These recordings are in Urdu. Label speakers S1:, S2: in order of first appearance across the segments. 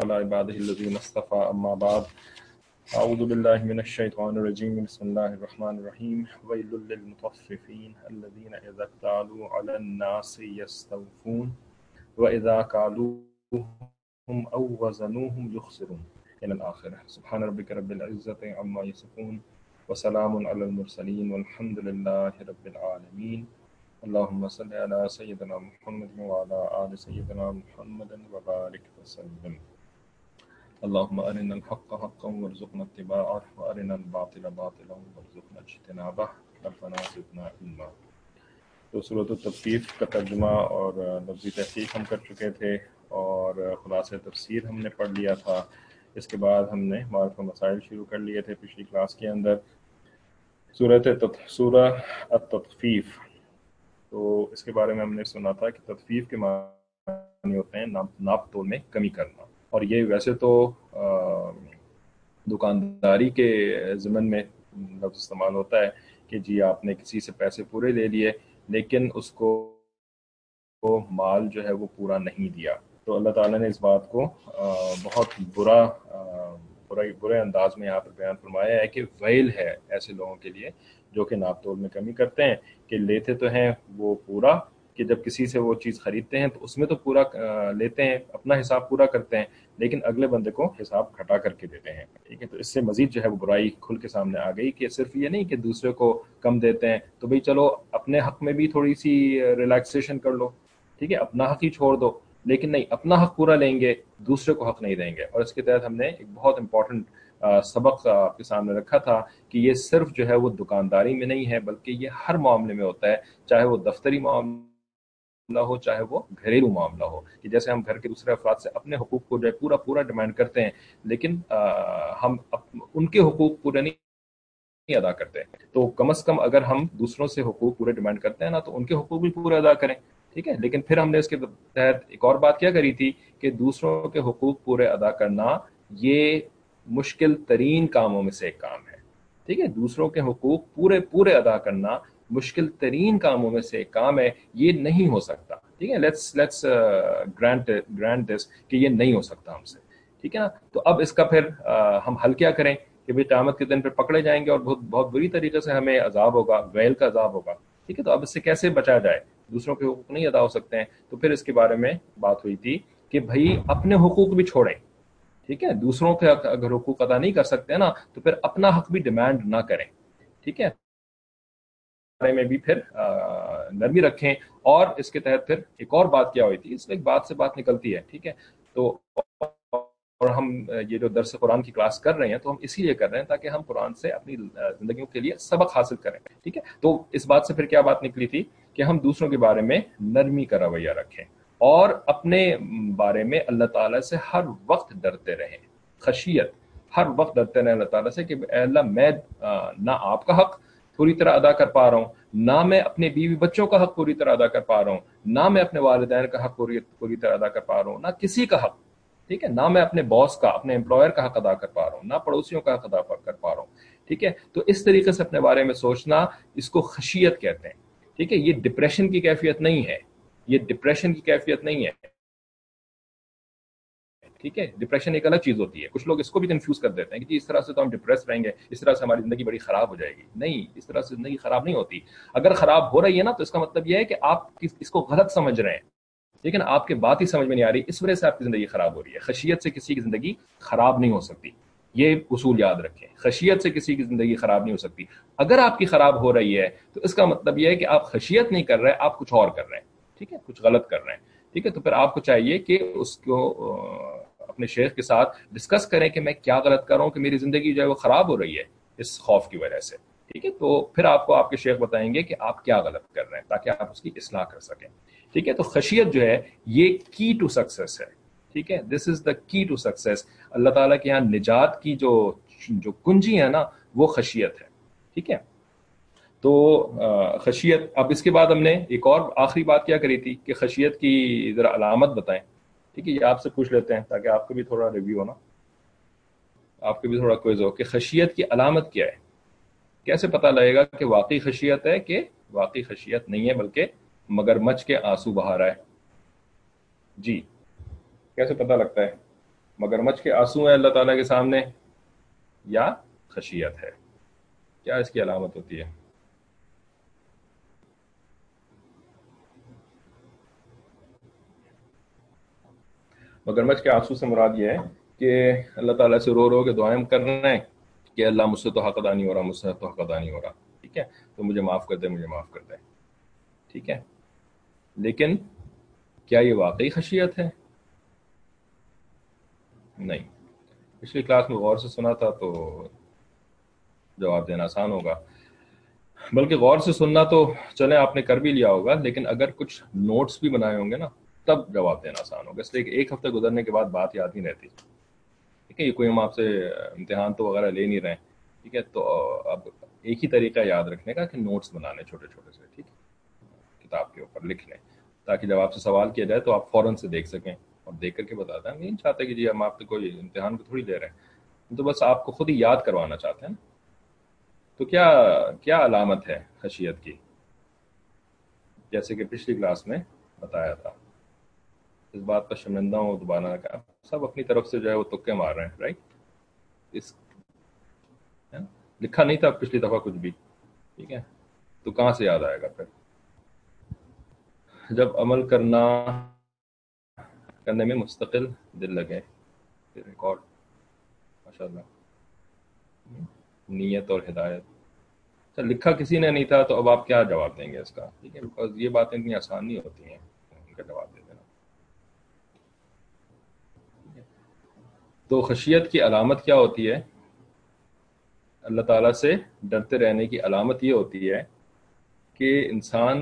S1: على عباده الذين اصطفى أما بعد أعوذ بالله من الشيطان الرجيم بسم الله الرحمن الرحيم ويل للمطففين الذين إذا اكتالوا على الناس يستوفون وإذا كالوهم أو وزنوهم يخسرون إلى الآخرة. سبحان ربك رب العزة عما يصفون وسلام على المرسلين والحمد لله رب العالمين. اللهم صل على سيدنا محمد وعلى آل سيدنا محمد وبارك وسلم. اللهم أرنا الحق حقا وارزقنا اتباعه وأرنا الباطل باطلا وارزقنا اجتنابه ربنا زدنا علما. تو سورۃ التطفیف کا ترجمہ اور لفظی تحقیق ہم کر چکے تھے اور خلاصہ تفسیر ہم نے پڑھ لیا تھا. اس کے بعد ہم نے معرف و مسائل شروع کر لیے تھے پچھلی کلاس کے اندر. سورہ التطفیف، تو اس کے بارے میں ہم نے سنا تھا کہ تطفیف کے معنی ہوتے ہیں ناپ تول میں کمی کرنا، اور یہ ویسے تو دکانداری کے ضمن میں لفظ استعمال ہوتا ہے کہ جی آپ نے کسی سے پیسے پورے لے لیے لیکن اس کو مال جو ہے وہ پورا نہیں دیا. تو اللہ تعالیٰ نے اس بات کو بہت برے انداز میں یہاں پر بیان فرمایا ہے کہ ویل ہے ایسے لوگوں کے لیے جو کہ ناپ تول میں کمی کرتے ہیں، کہ لیتے تو ہیں وہ پورا، کہ جب کسی سے وہ چیز خریدتے ہیں تو اس میں تو پورا لیتے ہیں، اپنا حساب پورا کرتے ہیں، لیکن اگلے بندے کو حساب گھٹا کر کے دیتے ہیں. ٹھیک ہے، تو اس سے مزید جو ہے وہ برائی کھل کے سامنے آ گئی کہ صرف یہ نہیں کہ دوسرے کو کم دیتے ہیں تو بھئی چلو اپنے حق میں بھی تھوڑی سی ریلیکسیشن کر لو، ٹھیک ہے، اپنا حق ہی چھوڑ دو، لیکن نہیں، اپنا حق پورا لیں گے، دوسرے کو حق نہیں دیں گے. اور اس کے تحت ہم نے ایک بہت امپورٹنٹ سبق آپ کے سامنے رکھا تھا کہ یہ صرف جو ہے وہ دکانداری میں نہیں ہے بلکہ یہ ہر معاملے میں ہوتا ہے، چاہے وہ دفتری معاملہ ہو چاہے وہ گھریلو معاملہ ہو. کہ جیسے ہم گھر کے دوسرے افراد سے اپنے حقوق کو جو ہے پورا ڈیمانڈ کرتے ہیں لیکن ہم ان کے حقوق پورے نہیں ادا کرتے. تو کم از کم اگر ہم دوسروں سے حقوق پورے ڈیمانڈ کرتے ہیں نا تو ان کے حقوق بھی پورے ادا کریں. ٹھیک ہے، لیکن پھر ہم نے اس کے تحت ایک اور بات کیا کری تھی کہ دوسروں کے حقوق پورے ادا کرنا یہ مشکل ترین کاموں میں سے ایک کام ہے. ٹھیک ہے، دوسروں کے حقوق پورے ادا کرنا مشکل ترین کاموں میں سے ایک کام ہے، یہ نہیں ہو سکتا. ٹھیک ہے، لیٹس گرانٹ دس کہ یہ نہیں ہو سکتا ہم سے. ٹھیک ہے نا، تو اب اس کا پھر ہم حل کیا کریں کہ بھئی قیامت کے دن پھر پکڑے جائیں گے اور بہت بری طریقے سے ہمیں عذاب ہوگا، ویل کا عذاب ہوگا. ٹھیک ہے، تو اب اس سے کیسے بچا جائے؟ دوسروں کے حقوق نہیں ادا ہو سکتے ہیں تو پھر اس کے بارے میں بات ہوئی تھی کہ بھئی اپنے حقوق بھی چھوڑیں. ٹھیک ہے، دوسروں کے اگر حقوق ادا نہیں کر سکتے ہیں نا تو پھر اپنا حق بھی ڈیمانڈ نہ کریں. ٹھیک ہے، بارے میں بھی پھر نرمی رکھیں. اور اس کے تحت پھر ایک اور بات کیا ہوئی تھی، اس میں ایک بات سے بات نکلتی ہے. ٹھیک ہے، تو اور ہم یہ جو درس قرآن کی کلاس کر رہے ہیں تو ہم اسی لیے کر رہے ہیں تاکہ ہم قرآن سے اپنی زندگیوں کے لیے سبق حاصل کریں. ٹھیک ہے، تو اس بات سے پھر کیا بات نکلی تھی کہ ہم دوسروں کے بارے میں نرمی کا رویہ رکھیں اور اپنے بارے میں اللہ تعالیٰ سے ہر وقت ڈرتے رہیں. خشیت، ہر وقت ڈرتے رہیں اللہ تعالیٰ سے کہ اے اللہ میں نہ آپ کا حق پوری طرح ادا کر پا رہا ہوں، نہ میں اپنے بیوی بچوں کا حق پوری طرح ادا کر پا رہا ہوں، نہ میں اپنے والدین کا حق پوری طرح ادا کر پا رہا ہوں، نہ کسی کا حق. ٹھیک ہے، نہ میں اپنے باس کا، اپنے امپلائر کا حق ادا کر پا رہا ہوں، نہ پڑوسیوں کا حق ادا کر پا رہا ہوں. ٹھیک ہے، تو اس طریقے سے اپنے بارے میں سوچنا، اس کو خشیت کہتے ہیں. ٹھیک ہے، یہ ڈپریشن کی کیفیت نہیں ہے، یہ ڈپریشن کی کیفیت نہیں ہے. ٹھیک ہے، ڈپریشن ایک الگ چیز ہوتی ہے. کچھ لوگ اس کو بھی کنفیوز کر دیتے ہیں کہ جی اس طرح سے تو ہم ڈپریس رہیں گے، اس طرح سے ہماری زندگی بڑی خراب ہو جائے گی. نہیں، اس طرح سے زندگی خراب نہیں ہوتی. اگر خراب ہو رہی ہے نا تو اس کا مطلب یہ ہے کہ آپ اس کو غلط سمجھ رہے ہیں، لیکن آپ کے بات ہی سمجھ میں نہیں آ رہی، اس وجہ سے آپ کی زندگی خراب ہو رہی ہے. خشیت سے کسی کی زندگی خراب نہیں ہو سکتی، یہ اصول یاد رکھیں. خشیت سے کسی کی زندگی خراب نہیں ہو سکتی. اگر آپ کی خراب ہو رہی ہے تو اس کا مطلب یہ ہے کہ آپ خشیت نہیں کر رہے، آپ کچھ اور کر رہے ہیں. ٹھیک ہے، کچھ غلط کر رہے ہیں. ٹھیک ہے، تو پھر آپ کو چاہیے کہ اس کو اپنے شیخ کے ساتھ ڈسکس کریں کہ میں کیا غلط کر رہا ہوں کہ میری زندگی جو ہے وہ خراب ہو رہی ہے اس خوف کی وجہ سے. ٹھیک ہے، تو پھر آپ کو آپ کے شیخ بتائیں گے کہ آپ کیا غلط کر رہے ہیں تاکہ آپ اس کی اصلاح کر سکیں. ٹھیک ہے، تو خشیت جو ہے یہ کی ٹو سکسیس ہے. ٹھیک ہے، دس از دا کی ٹو سکسیس. اللہ تعالیٰ کے یہاں نجات کی جو کنجی ہے نا وہ خشیت ہے. ٹھیک ہے، تو خشیت. اب اس کے بعد ہم نے ایک اور آخری بات کیا کری تھی کہ خشیت کی ذرا علامت بتائیں. ٹھیک ہے، یہ آپ سے پوچھ لیتے ہیں تاکہ آپ کو بھی تھوڑا ریویو ہونا، آپ کو بھی تھوڑا کوئز ہو کہ خشیت کی علامت کیا ہے. کیسے پتہ لگے گا کہ واقعی خشیت ہے کہ واقعی خشیت نہیں ہے بلکہ مگرمچھ کے آنسو بہا رہا ہے؟ جی کیسے پتہ لگتا ہے؟ مگرمچھ کے آنسو ہیں اللہ تعالیٰ کے سامنے یا خشیت ہے؟ کیا اس کی علامت ہوتی ہے؟ مگرمچھ کے آنسو سے مراد یہ ہے کہ اللہ تعالیٰ سے رو رو کے دعائیں کر رہے ہیں کہ اللہ مجھ سے تو حق ادا نہیں ہو رہا، مجھ سے تو حق ادا نہیں ہو رہا، ٹھیک ہے، تو مجھے معاف کر دے، مجھے معاف کر دے، ٹھیک ہے. لیکن کیا یہ واقعی خشیت ہے؟ نہیں. پچھلی کلاس میں غور سے سنا تھا تو جواب دینا آسان ہوگا. بلکہ غور سے سننا تو چلیں آپ نے کر بھی لیا ہوگا، لیکن اگر کچھ نوٹس بھی بنائے ہوں گے نا تب جواب دینا آسان ہوگا، اس لیے کہ ایک ہفتے گزرنے کے بعد بات یاد نہیں رہتی. ٹھیک ہے، یہ کوئی ہم آپ سے امتحان تو وغیرہ لے نہیں رہے ہیں، ٹھیک ہے. تو اب ایک ہی طریقہ یاد رکھنے کا کہ نوٹس بنانے چھوٹے چھوٹے سے، ٹھیک ہے، کتاب کے اوپر لکھ لیں تاکہ جب آپ سے سوال کیا جائے تو آپ فوراً سے دیکھ سکیں اور دیکھ کر کے بتا دیں. ہم نہیں چاہتے کہ جی ہم آپ سے کوئی امتحان کو تھوڑی لے رہے ہیں، تو بس آپ کو خود ہی یاد کروانا چاہتے ہیں. تو کیا کیا علامت ہے خشیت کی؟ جیسے کہ پچھلی کلاس میں بتایا تھا. اس بات پر شرمندہ ہوں دوبارہ کہ سب اپنی طرف سے جو ہے وہ تکے مار رہے ہیں، رائٹ. اس لکھا نہیں تھا پچھلی دفعہ کچھ بھی، ٹھیک ہے، تو کہاں سے یاد آئے گا پھر؟ جب عمل کرنے میں مستقل دل لگے، پھر ریکارڈ، ماشاء اللہ، نیت اور ہدایت. اچھا، لکھا کسی نے نہیں تھا تو اب آپ کیا جواب دیں گے اس کا؟ ٹھیک ہے، بیکاز یہ باتیں اتنی آسان نہیں ہوتی ہیں ان کا جواب دے دینا. تو خشیت کی علامت کیا ہوتی ہے؟ اللہ تعالیٰ سے ڈرتے رہنے کی علامت یہ ہوتی ہے کہ انسان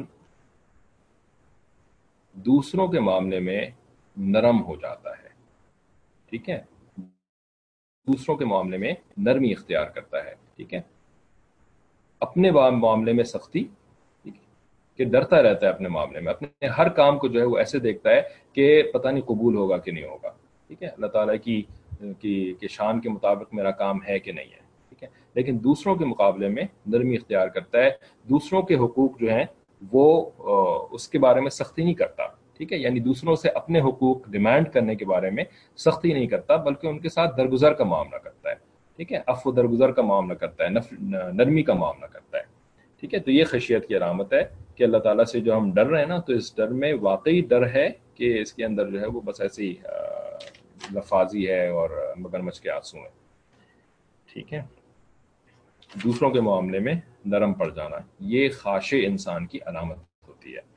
S1: دوسروں کے معاملے میں نرم ہو جاتا ہے، ٹھیک ہے، دوسروں کے معاملے میں نرمی اختیار کرتا ہے، ٹھیک ہے. اپنے معاملے میں سختی، ٹھیک ہے، کہ ڈرتا رہتا ہے اپنے معاملے میں، اپنے ہر کام کو جو ہے وہ ایسے دیکھتا ہے کہ پتہ نہیں قبول ہوگا کہ نہیں ہوگا، ٹھیک ہے، اللہ تعالیٰ کی شان کے مطابق میرا کام ہے کہ نہیں ہے، ٹھیک ہے. لیکن دوسروں کے مقابلے میں نرمی اختیار کرتا ہے، دوسروں کے حقوق جو ہیں وہ اس کے بارے میں سختی نہیں کرتا، ٹھیک ہے، یعنی دوسروں سے اپنے حقوق ڈیمانڈ کرنے کے بارے میں سختی نہیں کرتا بلکہ ان کے ساتھ درگزر کا معاملہ کرتا ہے، ٹھیک ہے، عفو درگزر کا معاملہ کرتا ہے، نرمی کا معاملہ کرتا ہے، ٹھیک ہے. تو یہ خشیت کی علامت ہے کہ اللہ تعالیٰ سے جو ہم ڈر رہے ہیں نا تو اس ڈر میں واقعی ڈر ہے کہ اس کے اندر جو ہے وہ بس ایسی لفاظی ہے اور مگرمچھ کے آنسو ہیں، ٹھیک ہے. دوسروں کے معاملے میں نرم پڑ جانا یہ خاشع انسان کی علامت ہوتی ہے.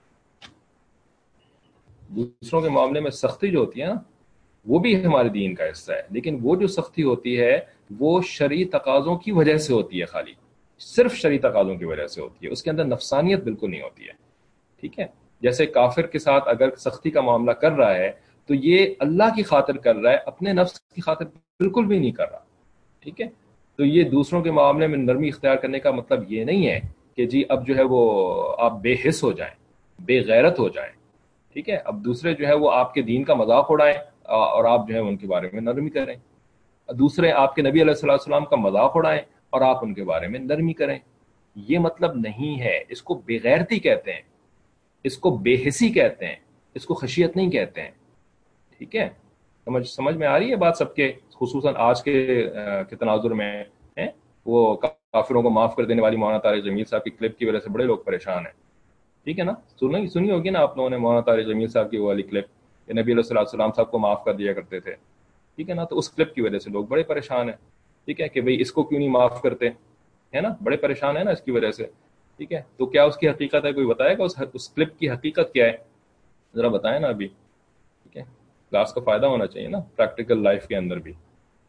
S1: دوسروں کے معاملے میں سختی جو ہوتی ہے نا وہ بھی ہمارے دین کا حصہ ہے، لیکن وہ جو سختی ہوتی ہے وہ شرعی تقاضوں کی وجہ سے ہوتی ہے، خالی صرف شرعی تقاضوں کی وجہ سے ہوتی ہے، اس کے اندر نفسانیت بالکل نہیں ہوتی ہے، ٹھیک ہے. جیسے کافر کے ساتھ اگر سختی کا معاملہ کر رہا ہے تو یہ اللہ کی خاطر کر رہا ہے، اپنے نفس کی خاطر بالکل بھی نہیں کر رہا، ٹھیک ہے. تو یہ دوسروں کے معاملے میں نرمی اختیار کرنے کا مطلب یہ نہیں ہے کہ جی اب جو ہے وہ آپ بے حس ہو جائیں، بے غیرت ہو جائیں، ٹھیک ہے. اب دوسرے جو ہے وہ آپ کے دین کا مذاق اڑائیں اور آپ جو ہے ان کے بارے میں نرمی کریں، دوسرے آپ کے نبی علیہ الصلوۃ والسلام کا مذاق اڑائیں اور آپ ان کے بارے میں نرمی کریں. یہ مطلب نہیں ہے، اس کو بے غیرتی کہتے ہیں، اس کو بے حسی کہتے ہیں، اس کو خشیت نہیں کہتے ہیں، ٹھیک ہے. سمجھ میں آ رہی ہے بات سب کے، خصوصاً آج کے تناظر میں ہیں. وہ کافروں کو معاف کر دینے والی مولانا طارق جمیل صاحب کی کلپ کی وجہ سے بڑے لوگ پریشان ہیں، ٹھیک ہے نا. سنی ہوگی نا آپ لوگوں نے مولانا طارق جمیل صاحب کی وہ والی کلپ کہ نبی علیہ الصلوۃ والسلام صاحب کو معاف کر دیا کرتے تھے، ٹھیک ہے نا. تو اس کلپ کی وجہ سے لوگ بڑے پریشان ہیں، ٹھیک ہے، کہ بھئی اس کو کیوں نہیں معاف کرتے، ہے نا، بڑے پریشان ہیں نا اس کی وجہ سے، ٹھیک ہے. تو کیا اس کی حقیقت ہے؟ کوئی بتائے گا اس کلپ کی حقیقت کیا ہے؟ ذرا بتائیں نا ابھی، ٹھیک ہے. کلاس کا فائدہ ہونا چاہیے نا پریکٹیکل لائف کے اندر بھی.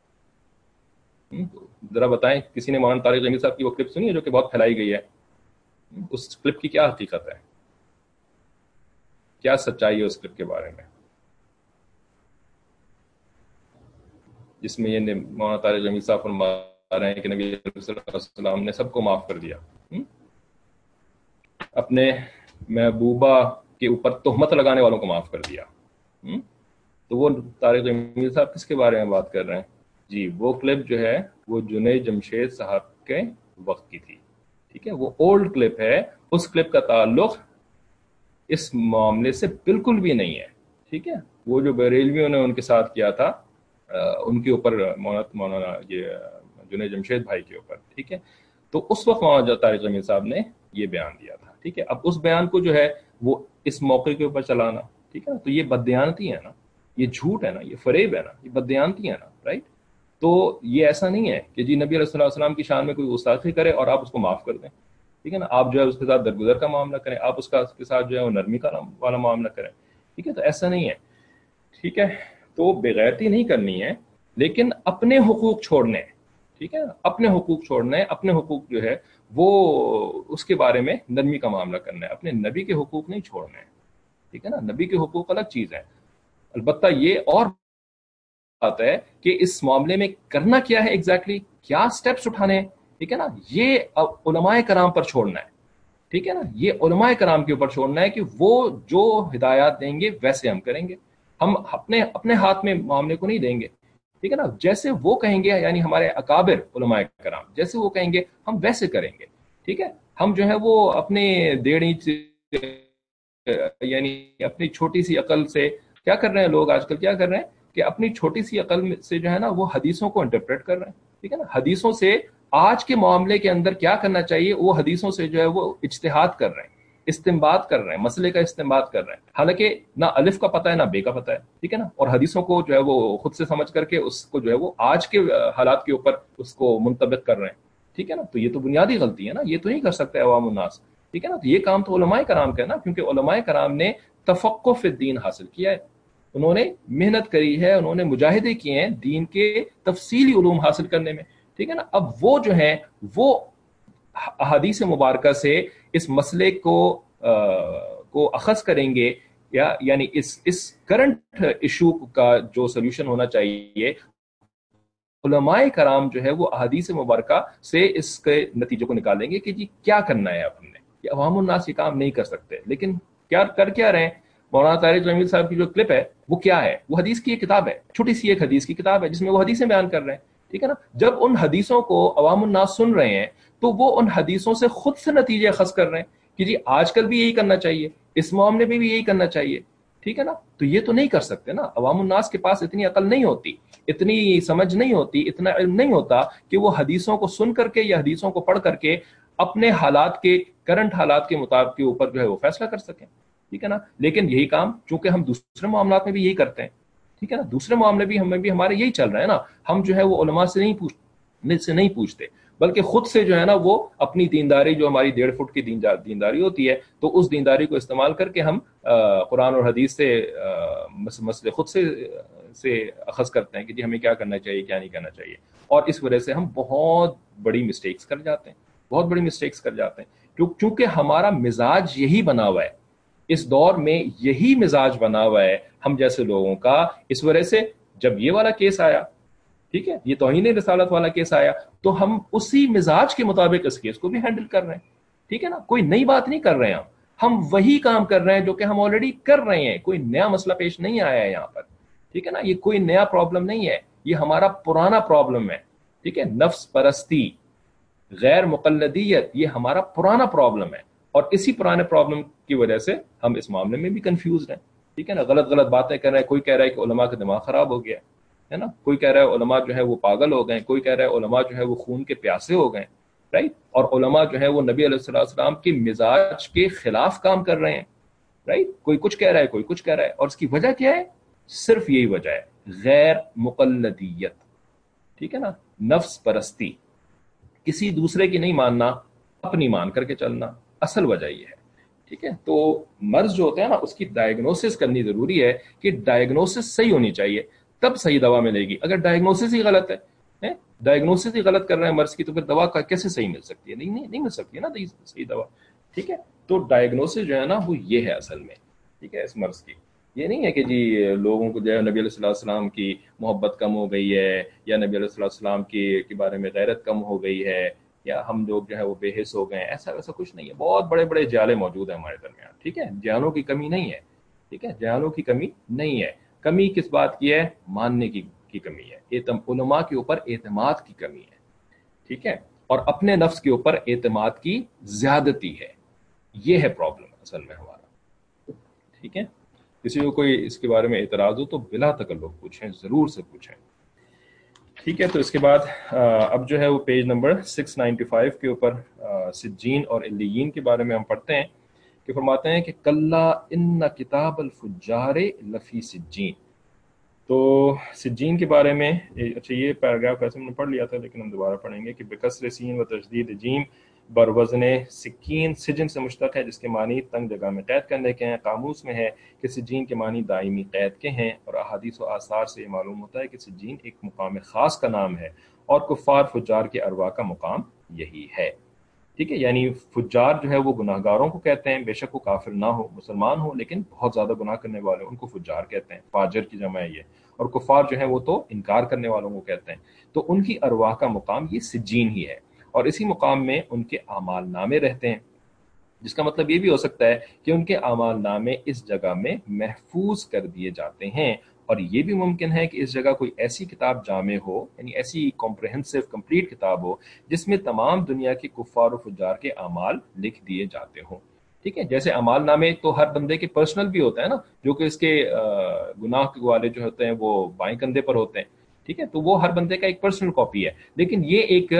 S1: ذرا بتائیں، کسی نے مولانا طارق جمیل صاحب کی وہ کلپ سنی ہے جو کہ بہت پھیلائی گئی ہے؟ اس کلپ کی کیا حقیقت ہے؟ کیا سچائی ہے اس کلپ کے بارے میں جس میں یہ مولانا طارق جمیل صاحب فرما رہے ہیں کہ نبی صلی اللہ علیہ وسلم نے سب کو معاف کر دیا، اپنے محبوبہ کے اوپر تہمت لگانے والوں کو معاف کر دیا. تو وہ طارق جمیل صاحب کس کے بارے میں بات کر رہے ہیں؟ جی وہ کلپ جو ہے وہ جنید جمشید صاحب کے وقت کی تھی، ٹھیک ہے، وہ اولڈ کلپ ہے. اس کلپ کا تعلق اس معاملے سے بالکل بھی نہیں ہے، ٹھیک ہے. وہ جو بریلویوں نے ان کے ساتھ کیا تھا ان کے اوپر مولانا یہ جنید جمشید بھائی کے اوپر، ٹھیک ہے. تو اس وقت مولانا طارق جمیل صاحب نے یہ بیان دیا تھا، ٹھیک ہے. اب اس بیان کو جو ہے وہ اس موقع کے اوپر چلانا، ٹھیک ہے نا، تو یہ بددیانتی ہے نا، یہ جھوٹ ہے نا، یہ فریب ہے نا، یہ بددیانتی ہے نا، رائٹ. تو یہ ایسا نہیں ہے کہ جی نبی علیہ الصلوۃ والسلام کی شان میں کوئی گستاخی کرے اور آپ اس کو معاف کر دیں، ٹھیک ہے نا. آپ جو ہے اس کے ساتھ درگزر کا معاملہ کریں، آپ اس کے ساتھ جو ہے وہ نرمی کا والا معاملہ کریں، ٹھیک ہے. تو ایسا نہیں ہے، ٹھیک ہے. تو بغیرتی نہیں کرنی ہے، لیکن اپنے حقوق چھوڑنے ہیں، ٹھیک ہے نا، اپنے حقوق چھوڑنے ہیں. اپنے حقوق جو ہے وہ اس کے بارے میں نرمی کا معاملہ کرنا ہے، اپنے نبی کے حقوق نہیں چھوڑنے ہیں، ٹھیک ہے نا. نبی کے حقوق الگ چیز ہے. البتہ یہ اور بات ہے کہ اس معاملے میں کرنا کیا ہے ایگزیکٹلی، کیا سٹیپس اٹھانے ہیں، ٹھیک ہے نا. یہ علماء کرام پر چھوڑنا ہے، ٹھیک ہے نا. یہ علماء کرام کے اوپر چھوڑنا ہے کہ وہ جو ہدایات دیں گے ویسے ہم کریں گے. ہم اپنے ہاتھ میں معاملے کو نہیں دیں گے، ٹھیک ہے نا. جیسے وہ کہیں گے، یعنی ہمارے اکابر علماء کرام جیسے وہ کہیں گے ہم ویسے کریں گے، ٹھیک ہے. ہم جو ہے وہ اپنے دیڑھی یعنی اپنی چھوٹی سی عقل سے کیا کر رہے ہیں لوگ آج کل، کیا کر رہے ہیں کہ اپنی چھوٹی سی عقل سے جو ہے نا وہ حدیثوں کو انٹرپریٹ کر رہے ہیں، ٹھیک ہے نا. حدیثوں سے آج کے معاملے کے اندر کیا کرنا چاہیے وہ حدیثوں سے جو ہے وہ اجتہاد کر رہے ہیں، استنباط کر رہے ہیں، مسئلے کا استنباط کر رہے ہیں. حالانکہ نہ الف کا پتہ ہے نہ بے کا پتہ ہے، ٹھیک ہے نا. اور حدیثوں کو جو ہے وہ خود سے سمجھ کر کے اس کو جو ہے وہ آج کے حالات کے اوپر اس کو منطبق کر رہے ہیں، ٹھیک ہے نا. تو یہ تو بنیادی غلطی ہے نا، یہ تو نہیں کر سکتے عوام الناس، ٹھیک ہے نا. تو یہ کام تو علماء کرام کا ہے نا، کیونکہ علماء کرام نے تفقہ فی الدین حاصل کیا ہے، انہوں نے محنت کری ہے، انہوں نے مجاہدے کیے ہیں دین کے تفصیلی علوم حاصل کرنے میں، ٹھیک ہے نا. اب وہ جو ہیں وہ احادیث مبارکہ سے اس مسئلے کو اخذ کریں گے، یعنی اس کرنٹ ایشو کا جو سلوشن ہونا چاہیے، علماء کرام جو ہے وہ احادیث مبارکہ سے اس کے نتیجے کو نکالیں گے کہ جی کیا کرنا ہے. اب ہم نے یہ عوام الناس یہ کام نہیں کر سکتے، لیکن کیا رہے ہیں. مولانا طارق جمیل صاحب کی جو کلپ ہے وہ کیا ہے، وہ حدیث کی ایک کتاب ہے، چھوٹی سی ایک حدیث کی کتاب ہے جس میں وہ حدیثیں بیان کر رہے ہیں، ٹھیک ہے نا. جب ان حدیثوں کو عوام الناس سن رہے ہیں تو وہ ان حدیثوں سے خود سے نتیجے اخذ کر رہے ہیں کہ جی آج کل بھی یہی کرنا چاہیے، اس معاملے میں بھی یہی کرنا چاہیے، ٹھیک ہے نا. تو یہ تو نہیں کر سکتے نا، عوام الناس کے پاس اتنی عقل نہیں ہوتی، اتنی سمجھ نہیں ہوتی، اتنا علم نہیں ہوتا کہ وہ حدیثوں کو سن کر کے یا حدیثوں کو پڑھ کر کے اپنے حالات کے کرنٹ حالات کے مطابق کے اوپر جو ہے وہ فیصلہ کر سکیں، ٹھیک ہے نا. لیکن یہی کام چونکہ ہم دوسرے معاملات میں بھی یہی کرتے ہیں، ٹھیک ہے نا، دوسرے معاملے بھی ہمیں بھی ہمارے یہی چل رہا ہے نا. ہم جو ہے وہ علماء سے نہیں پوچھتے، بلکہ خود سے جو ہے نا وہ اپنی دینداری جو ہماری 1.5 فٹ کی دینداری ہوتی ہے، تو اس دینداری کو استعمال کر کے ہم قرآن اور حدیث سے مسئلے خود سے اخذ کرتے ہیں کہ جی ہمیں کیا کرنا چاہیے کیا نہیں کرنا چاہیے. اور اس وجہ سے ہم بہت بڑی مسٹیکس کر جاتے ہیں، بہت بڑی مسٹیکس کر جاتے ہیں، کیونکہ ہمارا مزاج یہی بنا ہوا ہے، اس دور میں یہی مزاج بنا ہوا ہے ہم جیسے لوگوں کا. اس وجہ سے جب یہ والا کیس آیا، ٹھیک ہے، یہ توہین رسالت والا کیس آیا، تو ہم اسی مزاج کے مطابق اس کیس کو بھی ہینڈل کر رہے ہیں، ٹھیک ہے نا. کوئی نئی بات نہیں کر رہے ہیں ہم وہی کام کر رہے ہیں جو کہ ہم آلریڈی کر رہے ہیں. کوئی نیا مسئلہ پیش نہیں آیا ہے یہاں پر، ٹھیک ہے نا. یہ کوئی نیا پرابلم نہیں ہے، یہ ہمارا پرانا پرابلم ہے، ٹھیک ہے. نفس پرستی، غیر مقلدیت، یہ ہمارا پرانا پرابلم ہے، اور اسی پرانے پرابلم کی وجہ سے ہم اس معاملے میں بھی کنفیوز ہیں، ٹھیک ہے نا. غلط باتیں کر رہے ہیں، کوئی کہہ رہا ہے کہ علماء کا دماغ خراب ہو گیا ہے نا، کوئی کہہ رہا ہے علماء جو ہے وہ پاگل ہو گئے، کوئی کہہ رہا ہے علماء جو ہے وہ خون کے پیاسے ہو گئے، رائٹ. اور علماء جو ہے وہ نبی علیہ السلام کے مزاج کے خلاف کام کر رہے ہیں، رائٹ. کوئی کچھ کہہ رہا ہے، کوئی کچھ کہہ رہا ہے، اور اس کی وجہ کیا ہے؟ صرف یہی وجہ ہے، غیر مقلدیت، ٹھیک ہے نا، نفس پرستی، کسی دوسرے کی نہیں ماننا، اپنی مان کر کے چلنا، اصل وجہ یہ ہے، ٹھیک ہے. تو مرض جو ہوتا ہے نا اس کی ڈائگنوسس کرنی ضروری ہے کہ ڈائگنوسس صحیح ہونی چاہیے، تب صحیح دوا ملے گی. اگر ڈائگنوسس ہی غلط ہے، ڈائگنوسس ہی غلط کر رہے ہیں مرض کی، تو پھر دوا کیسے صحیح مل سکتی ہے؟ نہیں مل سکتی ہے نا صحیح دوا، ٹھیک ہے. تو ڈائگنوسس جو ہے نا وہ یہ ہے اصل میں، ٹھیک ہے، اس مرض کی. یہ نہیں ہے کہ جی لوگوں کو جو ہے نبی علیہ السلام کی محبت کم ہو گئی ہے، یا نبی علیہ السلام کے بارے میں غیرت کم ہو گئی ہے، یا ہم لوگ جو ہے وہ بے حس ہو گئے ہیں. ایسا ویسا کچھ نہیں ہے. بہت بڑے بڑے جالے موجود ہیں ہمارے درمیان، ٹھیک ہے. جانوں کی کمی نہیں ہے، ٹھیک ہے، جانوں کی کمی نہیں ہے. کمی کس بات کی ہے؟ ماننے کی کمی ہے، علماء کے اوپر اعتماد کی کمی ہے، ٹھیک ہے، اور اپنے نفس کے اوپر اعتماد کی زیادتی ہے. یہ ہے پرابلم اصل میں ہمارا، ٹھیک ہے. کسی کو کوئی اس کے بارے میں اعتراض ہو تو بلا تکلف پوچھیں، ضرور سے پوچھیں. ٹھیک ہے، تو اس کے بعد اب جو ہے وہ پیج نمبر 695 کے اوپر سجین اور علیین کے بارے میں ہم پڑھتے ہیں کہ فرماتے ہیں کہ کلا ان کتاب الفجار لفی سجین. تو سجین کے بارے میں اچھا یہ پیراگراف ایسے ہم نے پڑھ لیا تھا لیکن ہم دوبارہ پڑھیں گے کہ بکسر سین و تشدید جیم بر وزن سکین سجن سے مشتق ہے، جس کے معنی تنگ جگہ میں قید کرنے کے ہیں. قاموس میں ہے کہ سجین کے معنی دائمی قید کے ہیں، اور احادیث و آثار سے یہ معلوم ہوتا ہے کہ سجین ایک مقام خاص کا نام ہے اور کفار فجار کے ارواح کا مقام یہی ہے. ٹھیک ہے، یعنی فجار جو ہے وہ گناہ گاروں کو کہتے ہیں، بے شک وہ کافر نہ ہو، مسلمان ہو لیکن بہت زیادہ گناہ کرنے والے ان کو فجار کہتے ہیں، فاجر کی جمع ہے یہ. اور کفار جو ہے وہ تو انکار کرنے والوں کو کہتے ہیں. تو ان کی ارواح کا مقام یہ سجین ہی ہے، اور اسی مقام میں ان کے اعمال نامے رہتے ہیں، جس کا مطلب یہ بھی ہو سکتا ہے کہ ان کے اعمال نامے اس جگہ میں محفوظ کر دیے جاتے ہیں. اور یہ بھی ممکن ہے کہ اس جگہ کوئی ایسی کتاب جامع ہو، یعنی ایسی کمپریہنسو کمپلیٹ کتاب ہو جس میں تمام دنیا کے کفار و فجار کے اعمال لکھ دیے جاتے ہوں. ٹھیک ہے، جیسے اعمال نامے تو ہر بندے کے پرسنل بھی ہوتا ہے نا، جو کہ اس کے گناہ والے جو ہوتے ہیں وہ بائیں کندھے پر ہوتے ہیں. ٹھیک ہے، تو وہ ہر بندے کا ایک پرسنل کاپی ہے، لیکن یہ ایک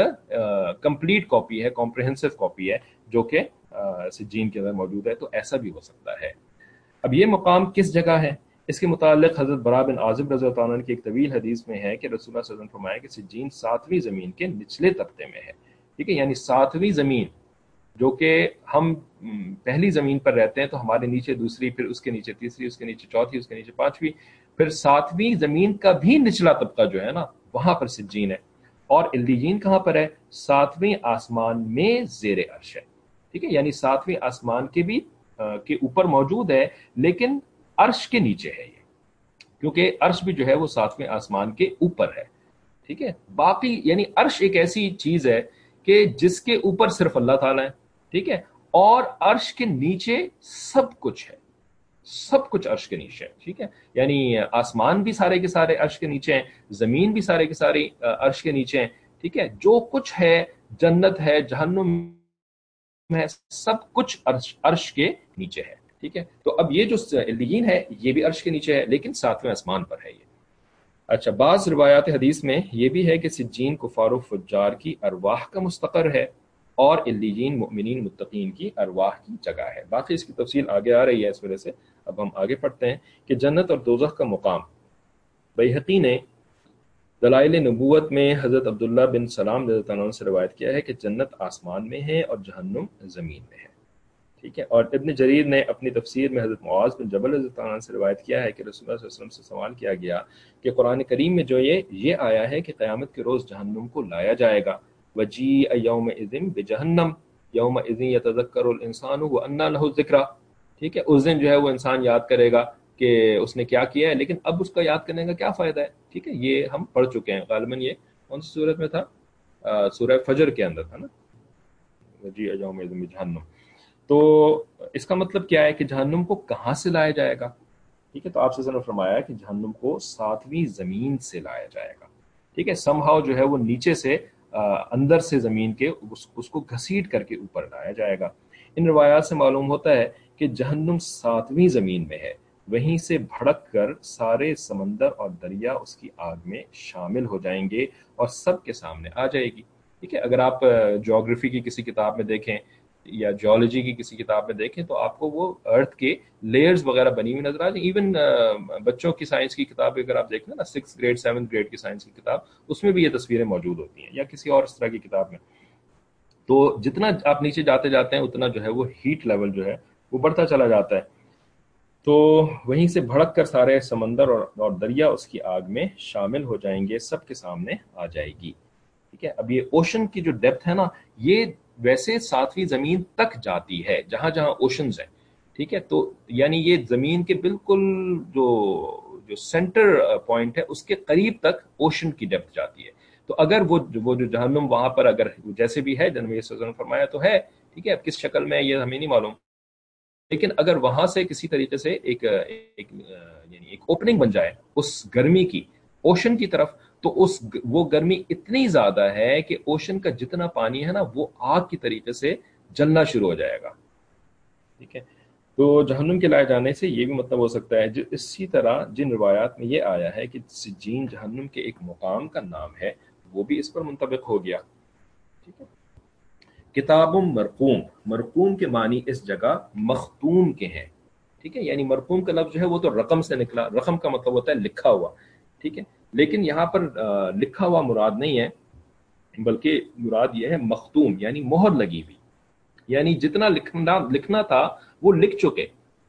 S1: کمپلیٹ کاپی ہے، کمپریہنسو کاپی ہے جو کہ سجین کے اندر موجود ہے. تو ایسا بھی ہو سکتا ہے. اب یہ مقام کس جگہ ہے، اس کے متعلق حضرت برا بن عازب رضی اللہ عنہ کی ایک طویل حدیث میں ہے کہ رسول اللہ صلی اللہ علیہ وسلم فرمایا کہ سجین 7ویں زمین کے نچلے طبقے میں ہے. ٹھیک ہے، یعنی 7ویں زمین جو کہ ہم پہلی زمین پر رہتے ہیں تو ہمارے نیچے دوسری، پھر اس کے نیچے تیسری، اس کے نیچے چوتھی، اس کے نیچے پانچویں، پھر 7ویں زمین کا بھی نچلا طبقہ جو ہے نا وہاں پر سجین ہے. اور علیین کہاں پر ہے؟ 7ویں آسمان میں زیر عرش ہے. ٹھیک ہے، یعنی 7ویں آسمان کے بھی کے اوپر موجود ہے لیکن عرش کے نیچے ہے یہ، کیونکہ عرش بھی جو ہے وہ 7ویں آسمان کے اوپر ہے. ٹھیک ہے، باقی یعنی عرش ایک ایسی چیز ہے کہ جس کے اوپر صرف اللہ تعالیٰ ہے. ٹھیک ہے، اور عرش کے نیچے سب کچھ ہے، سب کچھ عرش کے نیچے ہے. ٹھیک ہے، یعنی آسمان بھی سارے کے سارے عرش کے نیچے ہیں، زمین بھی سارے کے سارے عرش کے نیچے ہیں. ٹھیک ہے، جو کچھ ہے، جنت ہے، جہنم ہے، سب کچھ عرش کے نیچے ہے. ٹھیک ہے، تو اب یہ جو علیین ہے یہ بھی عرش کے نیچے ہے لیکن 7ویں آسمان پر ہے یہ. اچھا، بعض روایات حدیث میں یہ بھی ہے کہ سجین کفار و فجار کی ارواح کا مستقر ہے اور علیین مؤمنین متقین کی ارواح کی جگہ ہے. باقی اس کی تفصیل آگے آ رہی ہے اس وجہ سے اب ہم آگے پڑھتے ہیں کہ جنت اور دوزخ کا مقام. بیہقی نے دلائل نبوت میں حضرت عبداللہ بن سلام رضی اللہ عنہ سے روایت کیا ہے کہ جنت آسمان میں ہے اور جہنم زمین میں ہے. ٹھیک ہے، اور ابن جریر نے اپنی تفسیر میں حضرت معاذ بن جبل رضی اللہ عنہ سے روایت کیا ہے کہ رسول اللہ صلی اللہ علیہ وسلم سے سوال کیا گیا کہ قرآن کریم میں جو یہ آیا ہے کہ قیامت کے روز جہنم کو لایا جائے گا، وجیء یومئذ بجہنم یومئذ یتذکر الانسان وانى له الذکریٰ. ٹھیک ہے، اس دن جو ہے وہ انسان یاد کرے گا کہ اس نے کیا کیا ہے، لیکن اب اس کا یاد کرنے کا کیا فائدہ ہے. ٹھیک ہے، یہ ہم پڑھ چکے ہیں غالباً. یہ کون سی صورت میں تھا؟ سورہ فجر کے اندر تھا نا، وجیء یومئذ بجہنم. تو اس کا مطلب کیا ہے کہ جہنم کو کہاں سے لایا جائے گا؟ ٹھیک ہے، تو آپ سے نے فرمایا کہ جہنم کو 7ویں زمین سے لایا جائے گا. ٹھیک ہے، سم ہاؤ جو ہے وہ نیچے سے اندر سے زمین کے اس کو گھسیٹ کر کے اوپر لایا جائے گا. ان روایات سے معلوم ہوتا ہے کہ جہنم 7ویں زمین میں ہے، وہیں سے بھڑک کر سارے سمندر اور دریا اس کی آگ میں شامل ہو جائیں گے اور سب کے سامنے آ جائے گی. ٹھیک ہے، اگر آپ جیوگرافی کی کسی کتاب میں دیکھیں یا جیولوجی کی کسی کتاب میں دیکھیں تو آپ کو وہ ارتھ کے لیئرز وغیرہ بنی ہوئی نظر آ جائیں. ایون بچوں کی سائنس کی کتاب اگر آپ دیکھیں نا، 6 گریڈ 7 گریڈ کی سائنس کی کتاب، اس میں بھی یہ تصویریں موجود ہوتی ہیں، یا کسی اور اس طرح کی کتاب میں. تو جتنا آپ نیچے جاتے جاتے ہیں اتنا جو ہے وہ ہیٹ لیول جو ہے وہ بڑھتا چلا جاتا ہے. تو وہیں سے بھڑک کر سارے سمندر اور دریا اس کی آگ میں شامل ہو جائیں گے، سب کے سامنے آ جائے گی. ٹھیک ہے، اب یہ اوشن کی جو ڈیپتھ ہے نا، یہ ویسے 7ویں زمین تک جاتی ہے جہاں جہاں اوشنز ہیں. ٹھیک ہے، تو یعنی یہ زمین کے بالکل جو سینٹر پوائنٹ ہے اس کے قریب تک اوشن کی ڈیپتھ جاتی ہے. تو اگر وہ جو جہنم وہاں پر اگر جیسے بھی ہے جناب صلی اللہ علیہ وسلم فرمایا تو ہے. ٹھیک ہے، اب کس شکل میں یہ ہمیں نہیں معلوم، لیکن اگر وہاں سے کسی طریقے سے یعنی ایک اوپننگ بن جائے اس گرمی کی اوشن کی طرف، تو وہ گرمی اتنی زیادہ ہے کہ اوشن کا جتنا پانی ہے نا وہ آگ کی طریقے سے جلنا شروع ہو جائے گا. ٹھیک ہے، تو جہنم کے لائے جانے سے یہ بھی مطلب ہو سکتا ہے اسی طرح جن روایات میں یہ آیا ہے کہ سجین جہنم کے ایک مقام کا نام ہے، وہ بھی اس پر منطبق ہو گیا. ٹھیک ہے. کتاب مرقوم، مرقوم کے معنی اس جگہ مختوم کے ہیں. ٹھیک ہے، یعنی مرقوم کا لفظ جو ہے وہ تو رقم سے نکلا، رقم کا مطلب ہوتا ہے لکھا ہوا. ٹھیک ہے، لیکن یہاں پر لکھا ہوا مراد نہیں ہے، بلکہ مراد یہ ہے مختوم، یعنی مہر لگی ہوئی. یعنی جتنا لکھنا تھا وہ لکھ چکے،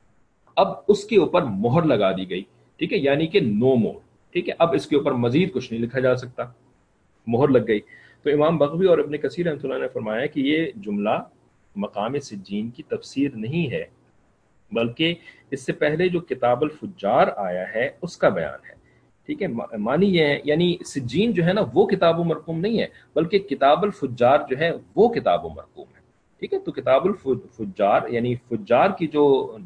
S1: اب اس کے اوپر مہر لگا دی گئی. ٹھیک ہے، یعنی کہ نو مور. ٹھیک ہے، اب اس کے اوپر مزید کچھ نہیں لکھا جا سکتا، مہر لگ گئی. تو امام بغوی اور ابن کثیر رحمۃ اللہ نے فرمایا کہ یہ جملہ مقام سجین کی تفسیر نہیں ہے، بلکہ اس سے پہلے جو کتاب الفجار آیا ہے اس کا بیان ہے. ٹھیک ہے، معنی یہ ہے، یعنی سجین جو ہے نا وہ کتاب و مرقوم نہیں ہے، بلکہ کتاب الفجار جو ہے وہ کتاب و مرقوم ہے. ٹھیک ہے، تو کتاب الفجار یعنی فجار کی جو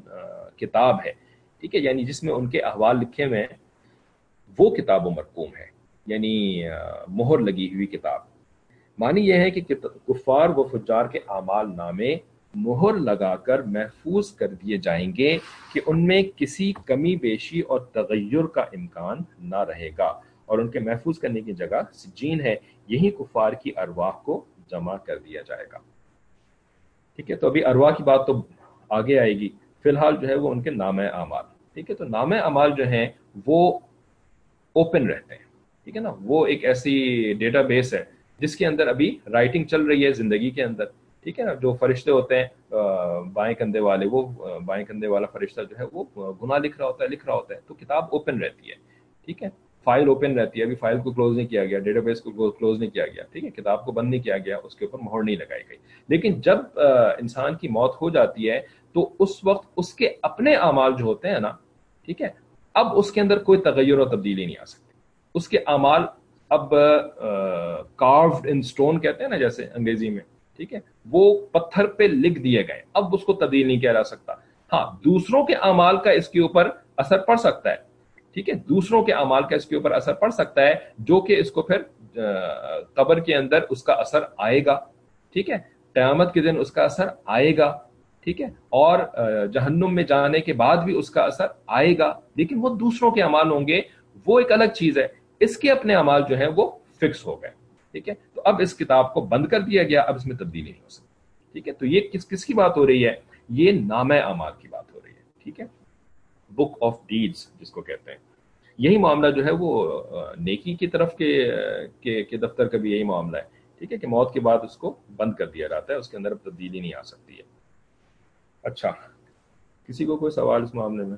S1: کتاب ہے، ٹھیک ہے، یعنی جس میں ان کے احوال لکھے ہوئے ہیں، وہ کتاب و مرقوم ہے، یعنی مہر لگی ہوئی کتاب. معنی یہ ہے کہ کفار و فجار کے اعمال نامے مہر لگا کر محفوظ کر دیے جائیں گے کہ ان میں کسی کمی بیشی اور تغیر کا امکان نہ رہے گا، اور ان کے محفوظ کرنے کی جگہ سجین ہے، یہی کفار کی ارواح کو جمع کر دیا جائے گا. ٹھیک ہے، تو ابھی ارواح کی بات تو آگے آئے گی، فی الحال جو ہے وہ ان کے نامہ اعمال. ٹھیک ہے، تو نامہ اعمال جو ہیں وہ اوپن رہتے ہیں. ٹھیک ہے نا، وہ ایک ایسی ڈیٹا بیس ہے جس کے اندر ابھی رائٹنگ چل رہی ہے زندگی کے اندر. ٹھیک ہے نا، جو فرشتے ہوتے ہیں بائیں کندھے والے، وہ بائیں کندھے والا فرشتہ جو ہے وہ گناہ لکھ رہا ہوتا ہے، تو کتاب اوپن رہتی ہے. ٹھیک ہے، فائل اوپن رہتی ہے، ابھی فائل کو کلوز نہیں کیا گیا، ڈیٹا بیس کو کلوز نہیں کیا گیا. ٹھیک ہے، کتاب کو بند نہیں کیا گیا، اس کے اوپر مہر نہیں لگائی گئی. لیکن جب انسان کی موت ہو جاتی ہے تو اس وقت اس کے اپنے اعمال جو ہوتے ہیں نا، ٹھیک ہے، اب اس کے اندر کوئی تغیر اور تبدیلی نہیں آ سکتی. اس کے اعمال اب کاروڈ ان سٹون کہتے ہیں نا جیسے انگریزی میں، ٹھیک ہے، وہ پتھر پہ لکھ دیے گئے، اب اس کو تبدیل نہیں کیا جا سکتا. ہاں، دوسروں کے اعمال کا اس کے اوپر اثر پڑ سکتا ہے. ٹھیک ہے، دوسروں کے اعمال کا اس کے اوپر اثر پڑ سکتا ہے، جو کہ اس کو پھر قبر کے اندر اس کا اثر آئے گا. ٹھیک ہے، قیامت کے دن اس کا اثر آئے گا. ٹھیک ہے، اور جہنم میں جانے کے بعد بھی اس کا اثر آئے گا، لیکن وہ دوسروں کے اعمال ہوں گے، وہ ایک الگ چیز ہے. اس کے اپنے اعمال جو ہیں وہ فکس ہو گئے. ٹھیک ہے، تو اب اس کتاب کو بند کر دیا گیا، اب اس میں تبدیلی نہیں ہو سکتی. ٹھیک ہے، تو یہ کس کی بات ہو رہی ہے؟ یہ نامہ اعمال کی بات ہو رہی ہے. ٹھیک ہے، بک آف ڈیڈز جس کو کہتے ہیں. یہی معاملہ جو ہے وہ نیکی کی طرف کے دفتر کا بھی یہی معاملہ ہے. ٹھیک ہے، کہ موت کے بعد اس کو بند کر دیا جاتا ہے، اس کے اندر اب تبدیلی نہیں آ سکتی ہے. اچھا، کسی کو کوئی سوال اس معاملے میں؟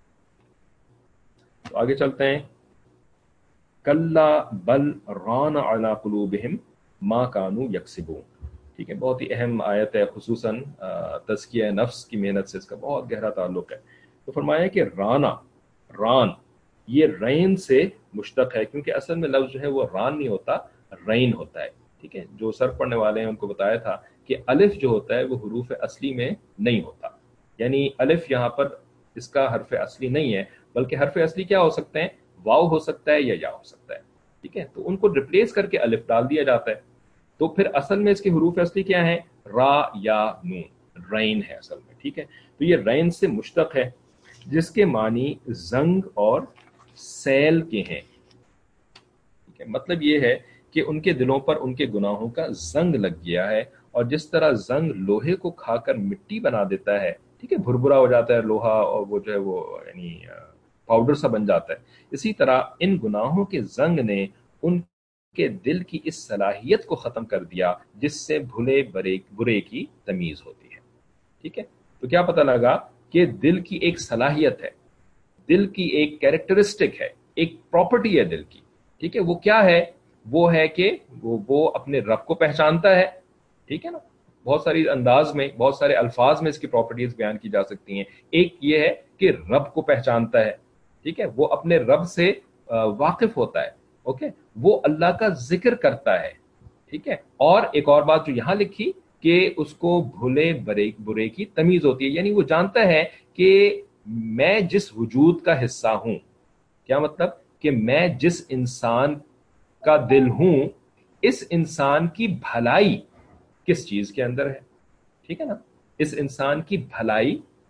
S1: تو آگے چلتے ہیں. کلا بل ران علی قلوبہم ما کانوا یکسبون. ٹھیک ہے، بہت ہی اہم آیت ہے، خصوصاً تزکیہ نفس کی محنت سے اس کا بہت گہرا تعلق ہے. تو فرمایا کہ ران یہ رین سے مشتق ہے، کیونکہ اصل میں لفظ جو ہے وہ ران نہیں ہوتا، رین ہوتا ہے. ٹھیک ہے، جو سر پڑھنے والے ہیں ان کو بتایا تھا کہ الف جو ہوتا ہے وہ حروف اصلی میں نہیں ہوتا، یعنی الف یہاں پر اس کا حرف اصلی نہیں ہے، بلکہ حرف اصلی کیا ہو سکتے ہیں؟ واو ہو سکتا ہے یا یا ہو سکتا ہے. ٹھیک ہے، تو ان کو ریپلیس کر کے الف ڈال دیا جاتا ہے. تو پھر اصل میں اس کے حروف اصلی کیا ہیں؟ را یا نون، رین ہے اصل میں. ٹھیک ہے، تو یہ رین سے مشتق ہے، جس کے معنی زنگ اور سیل کے ہیں. ٹھیک ہے، مطلب یہ ہے کہ ان کے دلوں پر ان کے گناہوں کا زنگ لگ گیا ہے، اور جس طرح زنگ لوہے کو کھا کر مٹی بنا دیتا ہے، ٹھیک ہے، بھربھرا ہو جاتا ہے لوہا، اور وہ جو ہے وہ یعنی پاؤڈر سا بن جاتا ہے، اسی طرح ان گناہوں کے زنگ نے ان کے دل کی اس صلاحیت کو ختم کر دیا جس سے بھلے برے کی تمیز ہوتی ہے. ٹھیک ہے، تو کیا پتہ لگا کہ دل کی ایک صلاحیت ہے، دل کی ایک کیریکٹرسٹک ہے، ایک پراپرٹی ہے دل کی. ٹھیک ہے، وہ کیا ہے؟ وہ ہے کہ وہ اپنے رب کو پہچانتا ہے. ٹھیک ہے نا، بہت ساری انداز میں، بہت سارے الفاظ میں اس کی پراپرٹیز بیان کی جا سکتی ہیں. ایک یہ ہے کہ رب کو پہچانتا ہے. ٹھیک ہے، وہ اپنے رب سے واقف ہوتا ہے. اوکے، وہ اللہ کا ذکر کرتا ہے. ٹھیک ہے، اور ایک اور بات جو یہاں لکھی کہ اس کو بھلے برے کی تمیز ہوتی ہے، یعنی وہ جانتا ہے کہ میں جس وجود کا حصہ ہوں، کیا مطلب کہ میں جس انسان کا دل ہوں، اس انسان کی بھلائی کس چیز کے اندر ہے. ٹھیک ہے نا، اس انسان کی بھلائی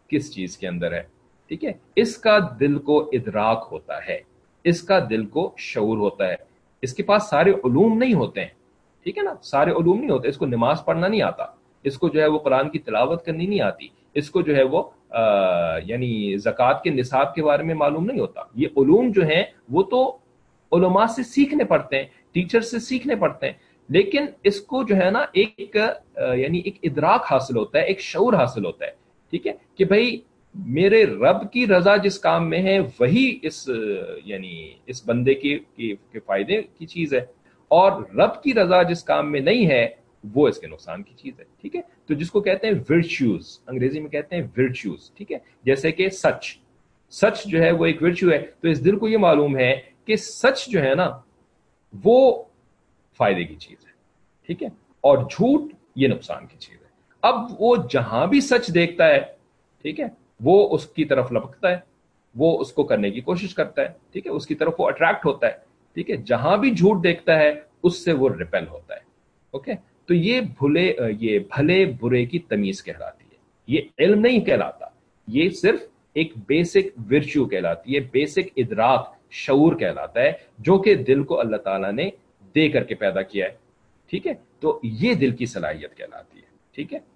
S1: किस चीज के अंदर है, ठीक है, इसका दिल को इदराक होता है, इसका दिल को शऊर होता है। इसके पास सारे उलूम नहीं होते हैं, ठीक है ना, सारे उलूम नहीं होते, इसको नमाज पढ़ना नहीं आता, इसको जो है वो कुरान की तिलावत करनी नहीं आती, इसको जो है वो यानी ज़कात के निसाब के बारे में मालूम नहीं होता। ये उलूम जो हैं वो तो उलमा से सीखने पड़ते हैं, टीचर से सीखने पड़ते हैं, लेकिन इसको जो है ना एक यानी एक इदराक हासिल होता है, एक शऊर हासिल होता है, ठीक है, कि भाई मेरे रब की रजा जिस काम में है वही इस यानी इस बंदे के फायदे की चीज है, और रब की रजा जिस काम में नहीं है वो इसके नुकसान की चीज है, ठीक है। तो जिसको कहते हैं विर्च्यूज, अंग्रेजी में कहते हैं विर्च्यूज, ठीक है, जैसे कि सच, सच जो है वो एक विर्च्यू है। तो इस दिल को ये मालूम है कि सच जो है ना वो फायदे की चीज है, ठीक है, और झूठ ये नुकसान की चीज है। अब वो जहां भी सच देखता है, ठीक है, वो उसकी तरफ लपकता है, वो उसको करने की कोशिश करता है, ठीक है, उसकी तरफ वो अट्रैक्ट होता है, ठीक है। जहां भी झूठ देखता है उससे वो रिपेल होता है। ओके, तो ये भले बुरे की तमीज कहलाती है, ये इल्म नहीं कहलाता, ये सिर्फ एक बेसिक विर्च्यू कहलाती है, बेसिक इदराक शऊर कहलाता है, जो कि दिल को अल्लाह ताला ने दे करके पैदा किया है, ठीक है। तो ये दिल की सलाहियत कहलाती है, ठीक है।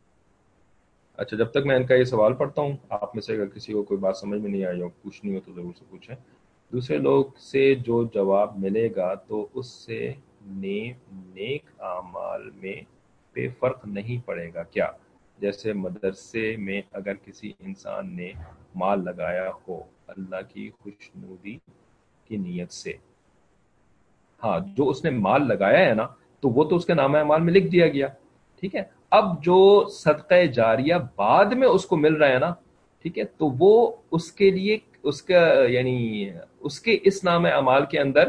S1: अच्छा, जब तक मैं इनका ये सवाल पढ़ता हूँ, आप में से अगर किसी को कोई बात समझ में नहीं आई हो, पूछनी हो तो जरूर से पूछें। दूसरे लोग से जो जवाब मिलेगा तो उससे नेक आमाल में पे फर्क नहीं पड़ेगा क्या? जैसे मदरसे में अगर किसी इंसान ने माल लगाया हो अल्लाह की खुशनुदी की नीयत से, हाँ, जो उसने माल लगाया है ना, तो वो तो उसके नाम अमाल में लिख दिया गया, ठीक है। अब जो सदक़े जारिया बाद में उसको मिल रहा है ना, ठीक है, तो वो उसके लिए उसका यानी उसके इस नाम अमाल के अंदर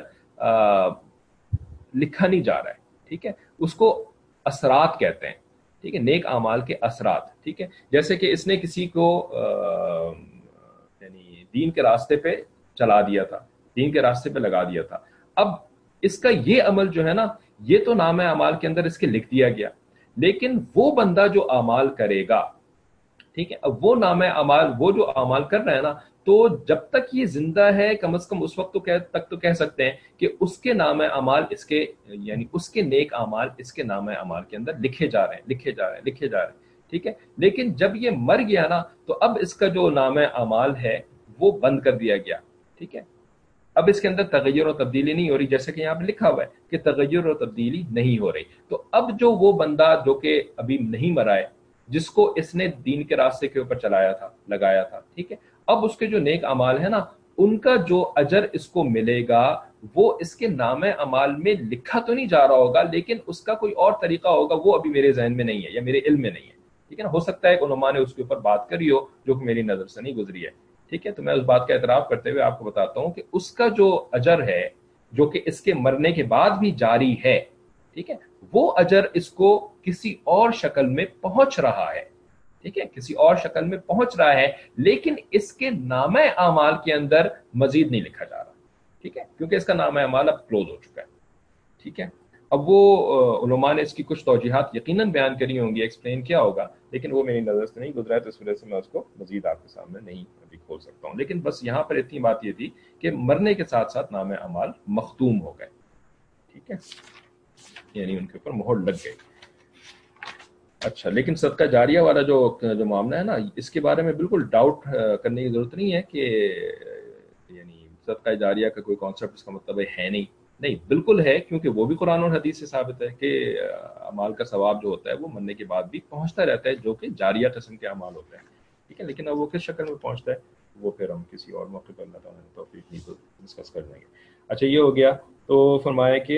S1: लिखा नहीं जा रहा है, ठीक है, उसको असरात कहते हैं, ठीक है, नेक अमाल के असरात, ठीक है। जैसे कि इसने किसी को यानी दीन के रास्ते पे चला दिया था, दीन के रास्ते पे लगा दिया था। अब इसका ये अमल जो है ना, ये तो नाम अमाल के अंदर इसके लिख दिया गया, लेकिन वो बंदा जो अमाल करेगा, ठीक है, अब वो नाम अमाल, वो जो अमाल कर रहा है ना, तो जब तक ये जिंदा है कम से कम उस वक्त तक तो कह सकते हैं कि उसके नाम अमाल इसके यानी उसके नेक अमाल इसके नाम अमाल के अंदर लिखे जा रहे हैं, लिखे जा रहे हैं, लिखे जा रहे हैं, ठीक है। लेकिन जब ये मर गया ना, तो अब इसका जो नाम अमाल है वो बंद कर दिया गया, ठीक है। अब इसके अंदर तगय्युर और तब्दीली नहीं हो रही, जैसे कि यहाँ पे लिखा हुआ है कि तगय्युर और तब्दीली नहीं हो रही। तो अब जो वो बंदा जो कि अभी नहीं मरा है, जिसको इसने दीन के रास्ते के ऊपर चलाया था, लगाया था, ठीक है, अब उसके जो नेक अमाल है ना, उनका जो अजर इसको मिलेगा वो इसके नाम अमाल में लिखा तो नहीं जा रहा होगा, लेकिन उसका कोई और तरीका होगा, वो अभी मेरे जहन में नहीं है या मेरे इल्म में नहीं है, ठीक है ना। हो सकता है उलमा ने उसके ऊपर बात करी हो जो कि मेरी नजर से नहीं गुजरी है, ठीक है। तो मैं उस बात का एतराफ करते हुए आपको बताता हूं कि उसका जो अजर है जो कि इसके मरने के बाद भी जारी है, ठीक है, वो अजर इसको किसी और शक्ल में पहुंच रहा है, ठीक है, किसी और शक्ल में पहुंच रहा है, लेकिन इसके नामे आमाल के अंदर मजीद नहीं लिखा जा रहा, ठीक है, क्योंकि इसका नाम अमाल अब क्लोज हो चुका है, ठीक है। अब वो उलमा ने इसकी कुछ तौजीहात यकीनन बयान करी होंगी, एक्सप्लेन किया होगा, लेकिन वो मेरी नज़र से नहीं गुजरा है, तो इस वजह से मैं उसको मजीद आपके सामने नहीं अभी खोल सकता हूँ। लेकिन बस यहाँ पर इतनी बात ये थी कि मरने के साथ साथ नाम अमाल मखतूम हो गए, ठीक है, यानी उनके ऊपर मोहर लग गई। अच्छा, लेकिन सदका जारिया वाला जो जो मामला है ना, इसके बारे में बिल्कुल डाउट करने की जरूरत नहीं है कि यानी सदका जारिया का कोई कॉन्सेप्ट इसका मतलब है नहीं, नहीं, बिल्कुल है, क्योंकि वो भी कुरान और हदीस से साबित है कि अमाल का सवाब जो होता है वो मरने के बाद भी पहुंचता रहता है, जो कि जारिया किस्म के अमाल होते हैं, ठीक है। लेकिन अब वो किस शक्ल में पहुंचता है वो फिर हम किसी और मौके पर अल्लाह ताला ने तौफीक दी तो डिस्कस कर लेंगे। अच्छा, ये हो गया। तो फरमाया कि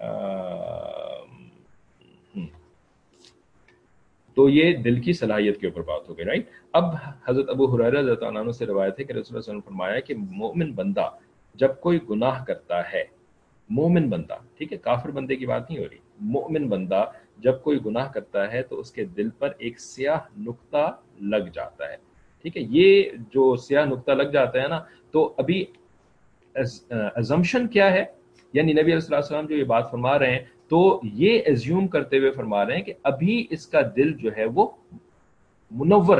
S1: तो ये दिल की सलाहियत के ऊपर बात हो गई, राइट। अब हजरत अबू हुरैरा रज़ियल्लाहु अन्हु से रवायत है कि रसूलुल्लाह सल्लल्लाहु अलैहि वसल्लम फरमाया कि मोमिन बंदा जब कोई गुनाह करता है, मोमिन बंदा, ठीक है, काफिर बंदे की बात नहीं हो रही, मोमिन बंदा जब कोई गुनाह करता है तो उसके दिल पर एक स्याह नुक्ता लग जाता है, ठीक है। ये जो स्याह नुक्ता लग जाता है ना, तो अभी अजम्पशन क्या है, यानी नबी अलैहि सल्लम जो ये बात फरमा रहे हैं, तो ये एज्यूम करते हुए फरमा रहे हैं कि अभी इसका दिल जो है वो मुनव्वर है,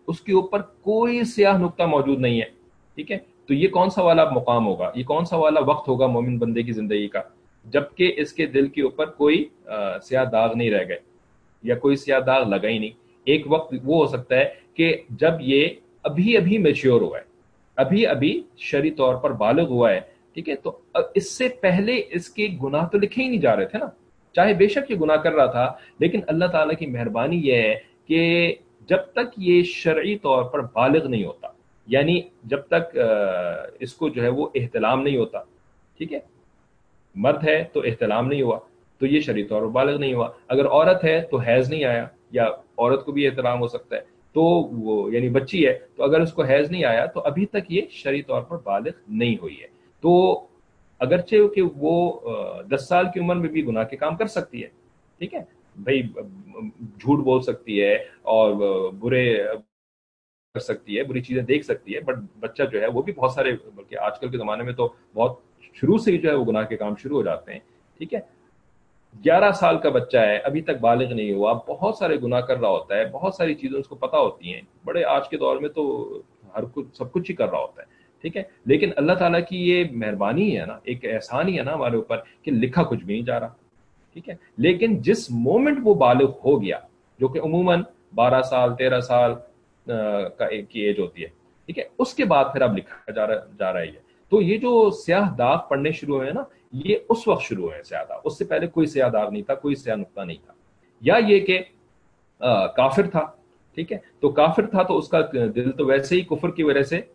S1: اس کے اوپر کوئی سیاہ نقطہ موجود نہیں ہے. ٹھیک ہے, تو یہ کون سا والا مقام ہوگا, یہ کون سا والا وقت ہوگا مومن بندے کی زندگی کا, جبکہ اس کے دل کے اوپر کوئی سیاہ داغ نہیں رہ گئے یا کوئی سیاہ داغ لگا ہی نہیں. ایک وقت وہ ہو سکتا ہے کہ جب یہ ابھی ابھی میچیور ہوا ہے, ابھی ابھی شرعی طور پر بالغ ہوا ہے. ٹھیک ہے, تو اس سے پہلے اس کے گناہ تو لکھے ہی نہیں جا رہے تھے نا, چاہے بے شک یہ گناہ کر رہا تھا, لیکن اللہ تعالیٰ کی مہربانی یہ ہے کہ جب تک یہ شرعی طور پر بالغ نہیں ہوتا, یعنی جب تک اس کو جو ہے وہ احتلام نہیں ہوتا. ٹھیک ہے, مرد ہے تو احتلام نہیں ہوا تو یہ شرعی طور پر بالغ نہیں ہوا. اگر عورت ہے تو حیض نہیں آیا, یا عورت کو بھی احتلام ہو سکتا ہے تو وہ یعنی بچی ہے, تو اگر اس کو حیض نہیں آیا تو ابھی تک یہ شرعی طور پر بالغ نہیں ہوئی ہے. تو اگرچہ کہ وہ 10 سال کی عمر میں بھی گناہ کے کام کر سکتی ہے. ٹھیک ہے بھائی, جھوٹ بول سکتی ہے اور برے کر سکتی ہے, بری چیزیں دیکھ سکتی ہے, بٹ بچہ جو ہے وہ بھی بہت سارے, بلکہ آج کل کے زمانے میں تو بہت شروع سے ہی جو ہے وہ گناہ کے کام شروع ہو جاتے ہیں. ٹھیک ہے, 11 سال کا بچہ ہے, ابھی تک بالغ نہیں ہوا, بہت سارے گناہ کر رہا ہوتا ہے, بہت ساری چیزیں اس کو پتہ ہوتی ہیں, بڑے آج کے دور میں تو ہر کچھ سب کچھ ہی کر رہا ہوتا ہے. ٹھیک ہے, لیکن اللہ تعالیٰ کی یہ مہربانی ہے نا, ایک احسان ہی ہے نا ہمارے اوپر کہ لکھا کچھ بھی نہیں جا رہا. ٹھیک ہے, لیکن جس مومنٹ وہ بالغ ہو گیا, جو کہ عموماً 12 سال 13 سال کی ایج ہوتی ہے, ٹھیک ہے, اس کے بعد پھر اب لکھا جا رہا ہے. تو یہ جو سیاہ داغ پڑنے شروع ہوئے نا, یہ اس وقت شروع ہوئے سیاہ داغ, اس سے پہلے کوئی سیاہ داغ نہیں تھا, کوئی سیاہ نقطہ نہیں تھا. یا یہ کہ کافر تھا. ٹھیک ہے, تو کافر تھا تو اس کا دل تو ویسے ہی کفر کی وجہ سے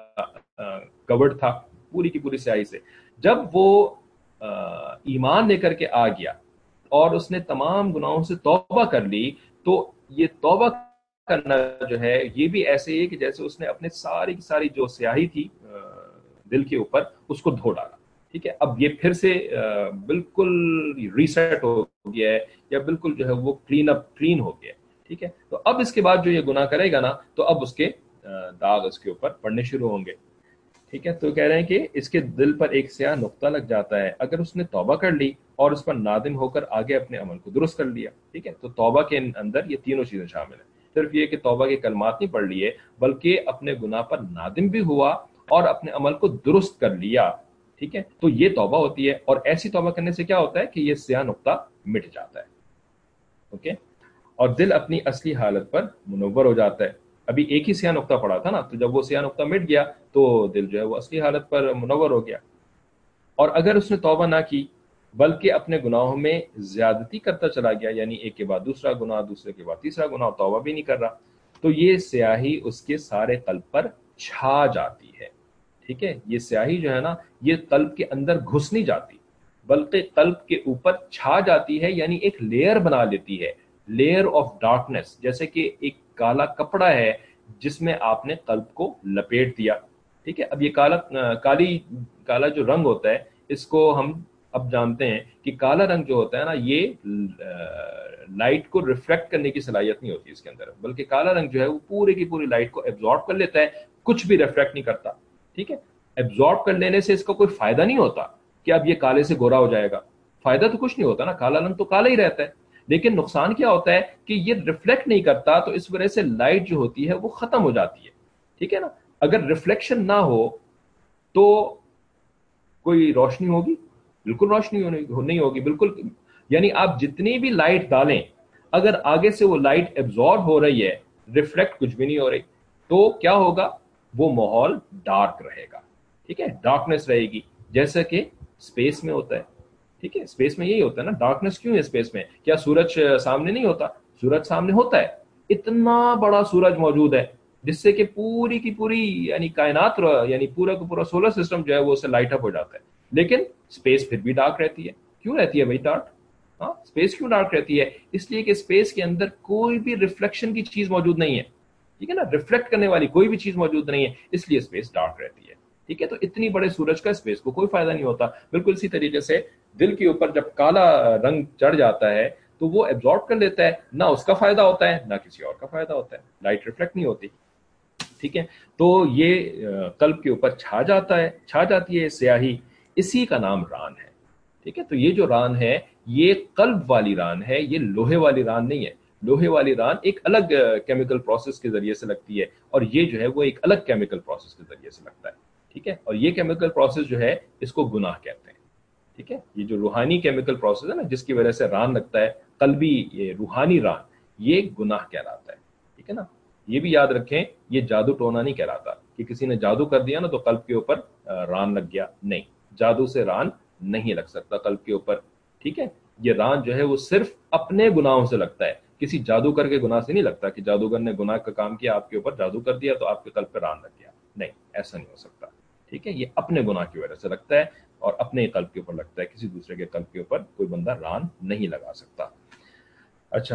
S1: کورڈ تھا پوری کی پوری سیاہی سے. جب وہ ایمان لے کر کے آ گیا اور اس نے تمام گناہوں سے توبہ کر لی, تو یہ توبہ کرنا جو ہے یہ بھی ایسے ہی ہے کہ جیسے اس نے اپنے ساری کی ساری جو سیاہی تھی دل کے اوپر اس کو دھو ڈالا. ٹھیک ہے, اب یہ پھر سے بالکل ریسیٹ ہو گیا ہے, یا بالکل جو ہے وہ کلین ہو گیا ہے. ٹھیک ہے, تو اب اس کے بعد جو یہ گناہ کرے گا نا, تو اب اس کے داغ اس کے اوپر پڑنے شروع ہوں گے. ٹھیک ہے, تو کہہ رہے ہیں کہ اس کے دل پر ایک سیاہ نقطہ لگ جاتا ہے اگر اس نے توبہ کر لی اور اس پر نادم ہو کر آگے اپنے عمل کو درست کر لیا. ٹھیک ہے, تو توبہ کے اندر یہ تینوں چیزیں شامل ہیں. صرف یہ کہ توبہ کے کلمات نہیں پڑھ لیے, بلکہ اپنے گناہ پر نادم بھی ہوا اور اپنے عمل کو درست کر لیا. ٹھیک ہے, تو یہ توبہ ہوتی ہے, اور ایسی توبہ کرنے سے کیا ہوتا ہے کہ یہ سیاہ نقطہ مٹ جاتا ہے. اوکے, اور دل اپنی اصلی حالت پر منور ہو جاتا ہے. ابھی ایک ہی سیاہ نقطہ پڑا تھا نا, تو جب وہ سیاہ نقطہ مٹ گیا تو دل جو ہے وہ اصلی حالت پر منور ہو گیا. اور اگر اس نے توبہ نہ کی بلکہ اپنے گناہوں میں زیادتی کرتا چلا گیا, یعنی ایک کے بعد دوسرا گناہ, دوسرے کے بعد تیسرا گناہ, توبہ بھی نہیں کر رہا, تو یہ سیاہی اس کے سارے قلب پر چھا جاتی ہے. ٹھیک ہے, یہ سیاہی جو ہے نا, یہ قلب کے اندر گھس نہیں جاتی بلکہ قلب کے اوپر چھا جاتی ہے, یعنی ایک لیئر بنا لیتی ہے, لیئر آف ڈارکنیس, جیسے کہ ایک کالا کپڑا ہے جس میں آپ نے قلب کو لپیٹ دیا. ٹھیک ہے, اب یہ کالا جو رنگ ہوتا ہے, اس کو ہم اب جانتے ہیں کہ کالا رنگ جو ہوتا ہے نا, یہ لائٹ کو ریفلیکٹ کرنے کی صلاحیت نہیں ہوتی اس کے اندر, بلکہ کالا رنگ جو ہے وہ پوری کی پوری لائٹ کو ایبزارب کر لیتا ہے, کچھ بھی ریفلیکٹ نہیں کرتا. ٹھیک ہے, ایبزارب کر لینے سے اس کا کوئی فائدہ نہیں ہوتا کہ اب یہ کالے سے گورا ہو جائے گا, فائدہ تو کچھ نہیں ہوتا نا, کالا رنگ تو کالا ہی رہتا ہے. لیکن نقصان کیا ہوتا ہے کہ یہ ریفلیکٹ نہیں کرتا, تو اس وجہ سے لائٹ جو ہوتی ہے وہ ختم ہو جاتی ہے. ٹھیک ہے نا, اگر ریفلیکشن نہ ہو تو کوئی روشنی ہوگی, بالکل روشنی نہیں ہوگی بالکل. یعنی آپ جتنی بھی لائٹ ڈالیں, اگر آگے سے وہ لائٹ ایبزارب ہو رہی ہے, ریفلیکٹ کچھ بھی نہیں ہو رہی, تو کیا ہوگا, وہ ماحول ڈارک رہے گا. ٹھیک ہے, ڈارکنیس رہے گی, جیسا کہ اسپیس میں ہوتا ہے. ٹھیک ہے, اسپیس میں یہی ہوتا ہے نا, ڈارکنیس کیوں ہے اسپیس میں, کیا سورج سامنے نہیں ہوتا, سورج سامنے ہوتا ہے, اتنا بڑا سورج موجود ہے جس سے کہ پوری کی پوری یعنی کائنات, یعنی پورا کا پورا سولر سسٹم جو ہے وہ اسے لائٹ اپ ہو جاتا ہے, لیکن اسپیس پھر بھی ڈارک رہتی ہے. کیوں رہتی ہے بھائی ڈارک, ہاں اسپیس کیوں ڈارک رہتی ہے, اس لیے کہ اسپیس کے اندر کوئی بھی ریفلیکشن کی چیز موجود نہیں ہے. ٹھیک ہے نا, ریفلیکٹ کرنے والی کوئی بھی چیز موجود نہیں ہے, اس لیے اسپیس ڈارک رہتی ہے. ٹھیک ہے, تو اتنی بڑے سورج کا اسپیس کو کوئی فائدہ نہیں ہوتا. بالکل اسی طریقے سے دل کے اوپر جب کالا رنگ چڑھ جاتا ہے تو وہ ایبزارب کر لیتا ہے, نہ اس کا فائدہ ہوتا ہے نہ کسی اور کا فائدہ ہوتا ہے, لائٹ ریفلیکٹ نہیں ہوتی. ٹھیک ہے, تو یہ قلب کے اوپر چھا جاتی ہے سیاہی, اسی کا نام ران ہے. ٹھیک ہے, تو یہ جو ران ہے یہ قلب والی ران ہے, یہ لوہے والی ران نہیں ہے. لوہے والی ران ایک الگ کیمیکل پروسیس کے ذریعے سے لگتی ہے، اور یہ جو ہے وہ ایک الگ کیمیکل پروسیس کے ذریعے سے لگتا ہے، ٹھیک ہے، اور یہ کیمیکل پروسیس جو ہے اس کو گناہ کہتے ہیں، ٹھیک ہے، یہ جو روحانی کیمیکل پروسیس ہے نا جس کی وجہ سے ران لگتا ہے، قلبی یہ روحانی ران، یہ گناہ کہلاتا ہے، ٹھیک ہے نا۔ یہ بھی یاد رکھیں، یہ جادو ٹونا نہیں کہلاتا کہ کسی نے جادو کر دیا نا تو قلب کے اوپر ران لگ گیا، نہیں، جادو سے ران نہیں لگ سکتا قلب کے اوپر، ٹھیک ہے۔ یہ ران جو ہے وہ صرف اپنے گناہوں سے لگتا ہے، کسی جادو کر کے گناہ سے نہیں لگتا کہ جادوگر نے گناہ کا کام کیا، آپ کے اوپر جادو کر دیا تو آپ کے قلب پہ ران لگ گیا، نہیں، ایسا نہیں ہو سکتا، ٹھیک ہے۔ یہ اپنے گناہ کی وجہ سے لگتا ہے اور اپنے قلب کے اوپر لگتا ہے، کسی دوسرے کے قلب کے اوپر کوئی بندہ ران نہیں لگا سکتا۔ اچھا،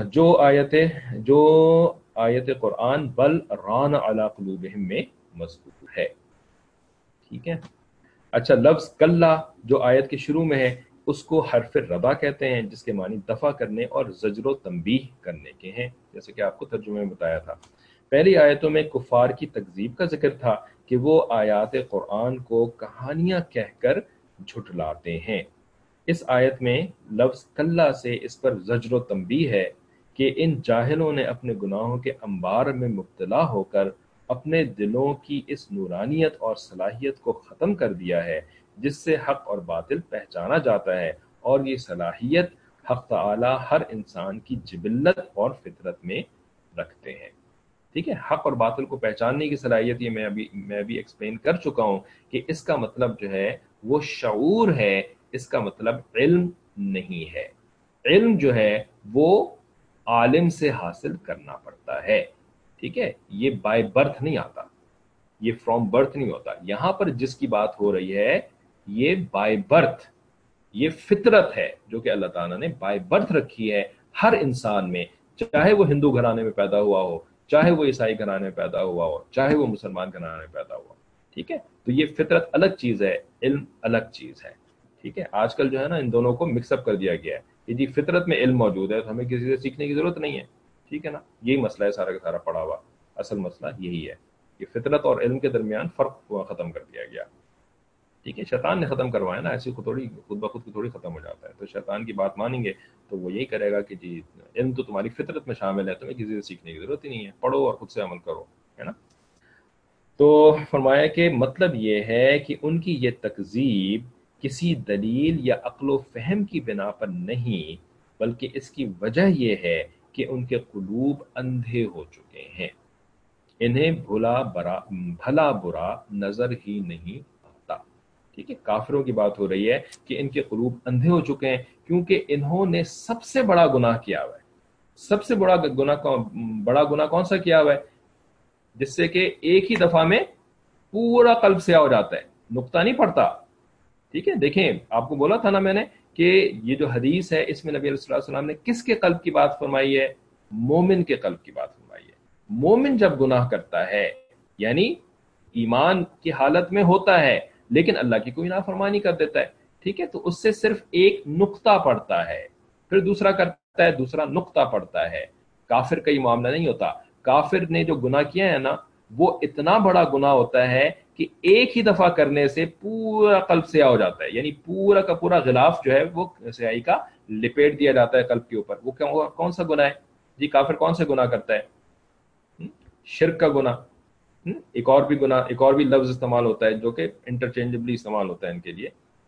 S1: جو آیت قرآن بل ران علی قلوبہم میں مذکور ہے، ٹھیک ہے۔ اچھا، لفظ کلا جو آیت کے شروع میں ہے اس کو حرف ربا کہتے ہیں، جس کے معنی دفع کرنے اور زجر و تنبیہ کرنے کے ہیں، جیسے کہ آپ کو ترجمے میں بتایا تھا۔ پہلی آیتوں میں کفار کی تکذیب کا ذکر تھا کہ وہ آیات قرآن کو کہانیاں کہہ کر جھٹلاتے ہیں۔ اس آیت میں لفظ کلا سے اس پر زجر و تنبیہ ہے کہ ان جاہلوں نے اپنے گناہوں کے انبار میں مبتلا ہو کر اپنے دلوں کی اس نورانیت اور صلاحیت کو ختم کر دیا ہے جس سے حق اور باطل پہچانا جاتا ہے، اور یہ صلاحیت حق تعالی ہر انسان کی جبلت اور فطرت میں رکھتے ہیں، ٹھیک ہے۔ حق اور باطل کو پہچاننے کی صلاحیت یہ میں بھی ایکسپلین کر چکا ہوں کہ اس کا مطلب جو ہے وہ شعور ہے، اس کا مطلب علم نہیں ہے۔ علم جو ہے وہ عالم سے حاصل کرنا پڑتا ہے، ٹھیک ہے، یہ بائی برتھ نہیں آتا، یہ فرام برتھ نہیں ہوتا۔ یہاں پر جس کی بات ہو رہی ہے یہ بائی برتھ، یہ فطرت ہے جو کہ اللہ تعالیٰ نے بائی برتھ رکھی ہے ہر انسان میں، چاہے وہ ہندو گھرانے میں پیدا ہوا ہو، چاہے وہ عیسائی گھرانے میں پیدا ہوا ہو، چاہے وہ مسلمان گھرانے میں پیدا ہوا ہو، ٹھیک ہے۔ تو یہ فطرت الگ چیز ہے، علم الگ چیز ہے، ٹھیک ہے۔ آج کل جو ہے نا ان دونوں کو مکس اپ کر دیا گیا ہے کہ جی فطرت میں علم موجود ہے تو ہمیں کسی سے سیکھنے کی ضرورت نہیں ہے، ٹھیک ہے نا۔ یہی مسئلہ ہے سارا کا سارا پڑا ہوا، اصل مسئلہ یہی ہے کہ فطرت اور علم کے درمیان فرق ختم کر دیا گیا، ٹھیک ہے۔ شیطان نے ختم کروایا نا، ایسی تھوڑی خود بخود تھوڑی ختم ہو جاتا ہے، تو شیطان کی بات مانیں گے تو وہ یہی کرے گا کہ جی علم تو تمہاری فطرت میں شامل ہے، تمہیں کسی سے سیکھنے کی ضرورت ہی نہیں ہے، پڑھو اور خود سے عمل کرو، ہے نا۔ تو فرمایا کہ مطلب یہ ہے کہ ان کی یہ تکذیب کسی دلیل یا عقل و فہم کی بنا پر نہیں، بلکہ اس کی وجہ یہ ہے کہ ان کے قلوب اندھے ہو چکے ہیں، انہیں بھلا برا نظر ہی نہیں آتا، ٹھیک ہے۔ کافروں کی بات ہو رہی ہے کہ ان کے قلوب اندھے ہو چکے ہیں کیونکہ انہوں نے سب سے بڑا گناہ کیا ہوا ہے۔ سب سے بڑا گناہ کون سا کیا ہوا ہے؟ جس سے کہ ایک ہی دفعہ میں پورا قلب سیاہ ہو جاتا ہے، نقطہ نہیں پڑتا، ٹھیک ہے۔ دیکھیں آپ کو بولا تھا نا میں نے کہ یہ جو حدیث ہے اس میں نبی علیہ الصلوۃ والسلام نے کس کے قلب کی بات فرمائی ہے؟ مومن کے قلب کی بات فرمائی ہے۔ مومن جب گناہ کرتا ہے یعنی ایمان کی حالت میں ہوتا ہے لیکن اللہ کی کوئی نافرمانی کر دیتا ہے، ٹھیک ہے، تو اس سے صرف ایک نقطہ پڑتا ہے، پھر دوسرا کرتا ہے، دوسرا نقطہ پڑتا ہے۔ کافر کا یہ معاملہ نہیں ہوتا، کافر نے جو گناہ کیا ہے نا وہ اتنا بڑا گناہ ہوتا ہے کہ ایک ہی دفعہ کرنے سے پورا قلب سیاہ ہو جاتا ہے، یعنی پورا کا پورا غلاف جو ہے وہ سیاہی کا لپیٹ دیا جاتا ہے قلب کے اوپر۔ وہ کون سا گناہ ہے جی؟ کافر کون سے گناہ کرتا ہے؟ شرک کا گناہ، ایک اور بھی گناہ، ایک اور بھی لفظ استعمال ہوتا ہے جو کہ انٹرچینجبلی استعمال ہوتا ہے ان کے لیے،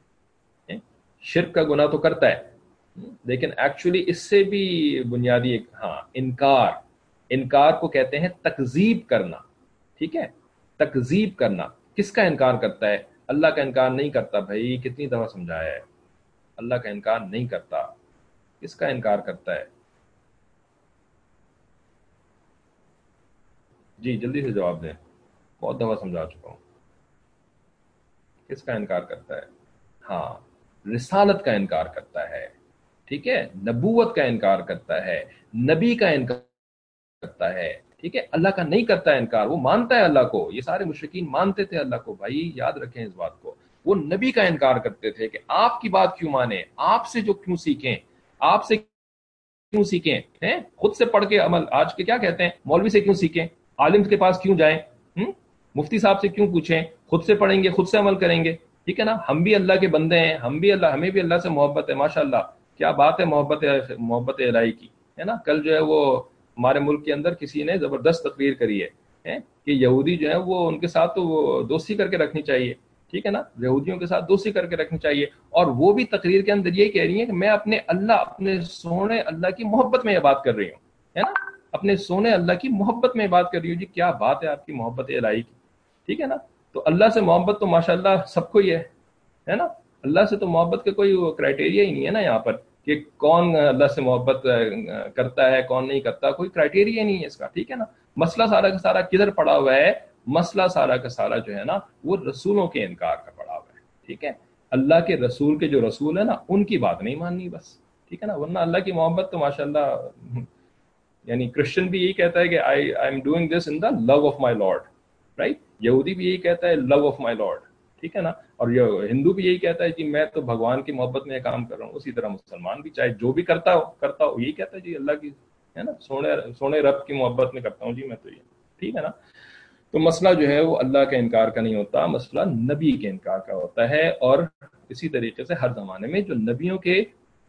S1: شرک کا گناہ تو کرتا ہے لیکن ایکچولی اس سے بھی بنیادی ایک انکار کو کہتے ہیں تکذیب کرنا، ٹھیک ہے۔ تکذیب کرنا، کس کا انکار کرتا ہے؟ اللہ کا انکار نہیں کرتا بھائی، کتنی دفعہ سمجھایا ہے، اللہ کا انکار نہیں کرتا، کس کا انکار کرتا ہے؟ جی جلدی سے جواب دیں، بہت دفعہ سمجھا چکا ہوں، کس کا انکار کرتا ہے؟ ہاں، رسالت کا انکار کرتا ہے، ٹھیک ہے، نبوت کا انکار کرتا ہے، نبی کا انکار کرتا ہے، ٹھیک ہے، اللہ کا نہیں کرتا ہے انکار، وہ مانتا ہے اللہ کو، یہ سارے مشرکین مانتے تھے اللہ کو، بھائی یاد رکھیں اس بات کو، وہ نبی کا انکار کرتے تھے کہ آپ کی بات کیوں مانیں، آپ سے جو کیوں سیکھیں، آپ سے کیوں سیکھیں، ہیں خود سے پڑھ کے عمل، آج کے کیا کہتے ہیں مولوی سے کیوں سیکھیں، عالم کے پاس کیوں جائیں، مفتی صاحب سے کیوں پوچھیں، خود سے پڑھیں گے، خود سے عمل کریں گے، ٹھیک ہے نا۔ ہم بھی اللہ کے بندے ہیں، ہمیں بھی اللہ سے محبت ہے، ماشاء اللہ کیا بات ہے محبت الہی کی، ہے ना। کل جو ہے وہ ہمارے ملک کے اندر کسی نے زبردست تقریر کری ہے کہ یہودی جو ہے وہ ان کے ساتھ تو وہ دوستی کر کے رکھنی چاہیے، ٹھیک ہے نا، یہودیوں کے ساتھ دوستی کر کے رکھنی چاہیے، اور وہ بھی تقریر کے اندر یہ کہہ رہی ہیں کہ میں اپنے اللہ، اپنے سونے اللہ کی محبت میں یہ بات کر رہی ہوں، ہے نا، اپنے سونے اللہ کی محبت میں بات کر رہی ہوں۔ جی کیا بات ہے آپ کی محبت الہی کی، ٹھیک ہے نا۔ تو اللہ سے محبت تو ماشاءاللہ سب کو ہی ہے نا۔ اللہ سے تو محبت کا کوئی کرائٹیریا ہی نہیں ہے نا یہاں پر کہ کون اللہ سے محبت کرتا ہے کون نہیں کرتا، کوئی کرائٹیریا نہیں ہے اس کا، ٹھیک ہے نا۔ مسئلہ سارا کا سارا کدھر پڑا ہوا ہے؟ مسئلہ سارا کا سارا جو ہے نا وہ رسولوں کے انکار کا پڑا ہوا ہے، ٹھیک ہے۔ اللہ کے رسول کے جو رسول ہے نا ان کی بات نہیں ماننی بس، ٹھیک ہے نا۔ ورنہ اللہ کی محبت تو ماشاءاللہ، یعنی کرسچن بھی یہی کہتا ہے کہ I am doing this in the love of my lord, right. یہودی بھی یہی کہتا ہے لو آف مائی لارڈ، ٹھیک ہے نا۔ اور یہ ہندو بھی یہی کہتا ہے جی میں تو بھگوان کی محبت میں کام کر رہا ہوں۔ اسی طرح مسلمان بھی چاہے جو بھی کرتا ہو یہی کہتا ہے جی اللہ کی، ہے نا، سونے رب کی محبت میں کرتا ہوں جی میں تو یہ، ٹھیک ہے نا۔ تو مسئلہ جو ہے وہ اللہ کے انکار کا نہیں ہوتا، مسئلہ نبی کے انکار کا ہوتا ہے، اور اسی طریقے سے ہر زمانے میں جو نبیوں کے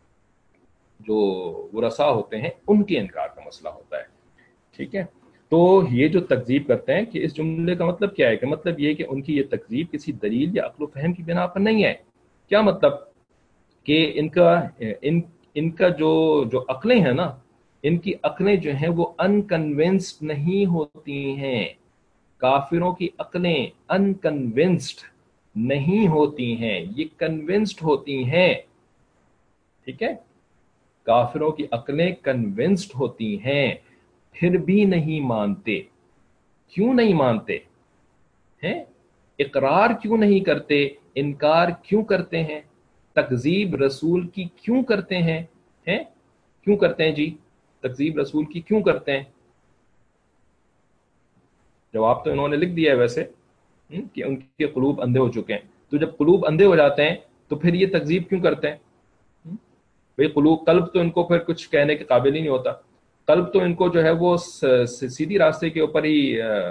S1: جو ورثاء ہوتے ہیں ان کے انکار کا مسئلہ ہوتا ہے، ٹھیک ہے۔ تو یہ جو تکذیب کرتے ہیں کہ اس جملے کا مطلب کیا ہے، کہ مطلب یہ کہ ان کی یہ تکذیب کسی دلیل یا عقل و فہم کی بنا پر نہیں ہے۔ کیا مطلب؟ کہ ان کا جو عقلیں ہیں نا، ان کی عقلیں جو ہیں وہ انکنونسڈ نہیں ہوتی ہیں۔ کافروں کی عقلیں انکنونسڈ نہیں ہوتی ہیں، یہ کنونسڈ ہوتی ہیں، ٹھیک ہے۔ کافروں کی عقلیں کنونسڈ ہوتی ہیں، پھر بھی نہیں مانتے۔ کیوں نہیں مانتے ہیں؟ اقرار کیوں نہیں کرتے؟ انکار کیوں کرتے ہیں؟ تکذیب رسول کی کیوں کرتے ہیں؟ کیوں کرتے ہیں جی؟ تکذیب رسول کی کیوں کرتے ہیں؟ جواب تو انہوں نے لکھ دیا ہے ویسے کہ ان کے قلوب اندھے ہو چکے ہیں۔ تو جب قلوب اندھے ہو جاتے ہیں تو پھر یہ تکذیب کیوں کرتے ہیں؟ بھئی قلب تو ان کو پھر کچھ کہنے کے قابل ہی نہیں ہوتا۔ قلب تو ان کو جو ہے وہ سیدھی راستے کے اوپر ہی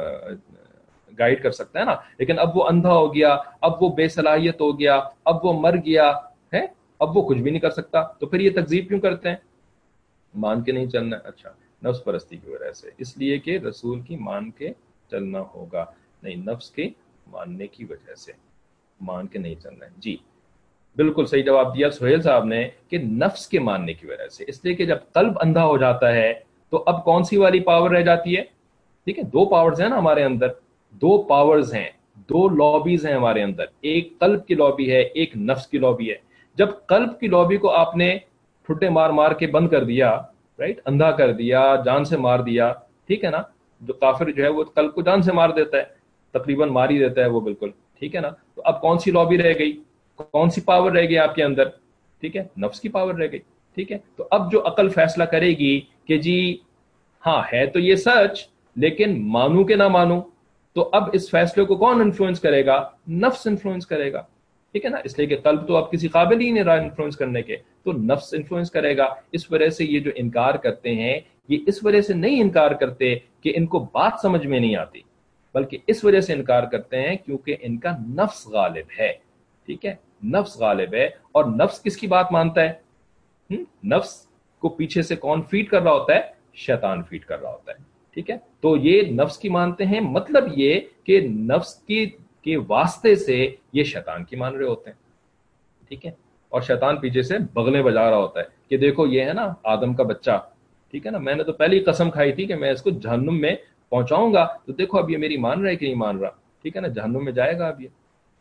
S1: گائیڈ کر سکتا ہے نا، لیکن اب وہ اندھا ہو گیا، اب وہ بے صلاحیت ہو گیا، اب وہ مر گیا ہے، اب وہ کچھ بھی نہیں کر سکتا، تو پھر یہ تکذیب کیوں کرتے ہیں؟ مان کے نہیں چلنا، اچھا نفس پرستی کی وجہ سے، اس لیے کہ رسول کی مان کے چلنا ہوگا، نہیں نفس کے ماننے کی وجہ سے مان کے نہیں چلنا ہے۔ جی بالکل صحیح جواب دیا سہیل صاحب نے کہ نفس کے ماننے کی وجہ سے، اس لیے کہ جب قلب اندھا ہو جاتا ہے تو اب کون سی والی پاور رہ جاتی ہے؟ ٹھیک ہے، دو پاورز ہیں نا ہمارے اندر، دو پاورز ہیں، دو لابیز ہیں ہمارے اندر، ایک قلب کی لابی ہے، ایک نفس کی لابی ہے۔ جب قلب کی لابی کو آپ نے ٹھٹے مار مار کے بند کر دیا، رائٹ، اندھا کر دیا، جان سے مار دیا، ٹھیک ہے نا، جو کافر جو ہے وہ قلب کو جان سے مار دیتا ہے، تقریباً مار ہی دیتا ہے وہ بالکل، ٹھیک ہے نا۔ تو اب کون سی لابی رہ گئی، کون سی پاور رہ گئی آپ کے اندر؟ ٹھیک ہے، نفس کی پاور رہ گئی، ٹھیک ہے۔ تو اب جو عقل فیصلہ کرے گی کہ جی ہاں ہے تو یہ سچ، لیکن مانوں کہ نہ مانوں، تو اب اس فیصلے کو کون انفلوئنس کرے گا؟ نفس انفلوئنس کرے گا، ٹھیک ہے نا۔ اس لیے کہ قلب تو اب کسی قابل ہی نہیں رہا انفلوئنس کرنے کے، تو نفس انفلوئنس کرے گا۔ اس وجہ سے یہ جو انکار کرتے ہیں یہ اس وجہ سے نہیں انکار کرتے کہ ان کو بات سمجھ میں نہیں آتی، بلکہ اس وجہ سے انکار کرتے ہیں کیونکہ ان کا نفس غالب ہے، ٹھیک ہے، نفس غالب ہے۔ اور نفس کس کی بات مانتا ہے؟ نفس کو پیچھے سے کون فیڈ کر رہا ہوتا ہے؟ شیطان فیڈ کر رہا ہوتا ہے، ٹھیک ہے۔ تو یہ نفس کی مانتے ہیں، مطلب یہ کہ نفس کے واسطے سے یہ شیطان کی مان رہے ہوتے ہیں، ٹھیک ہے۔ اور شیطان پیچھے سے بغلیں بجا رہا ہوتا ہے کہ دیکھو یہ ہے نا آدم کا بچہ، ٹھیک ہے نا، میں نے تو پہلی قسم کھائی تھی کہ میں اس کو جہنم میں پہنچاؤں گا، تو دیکھو اب یہ میری مان رہا ہے کہ نہیں مان رہا، ٹھیک ہے نا، جہنم میں جائے گا اب یہ،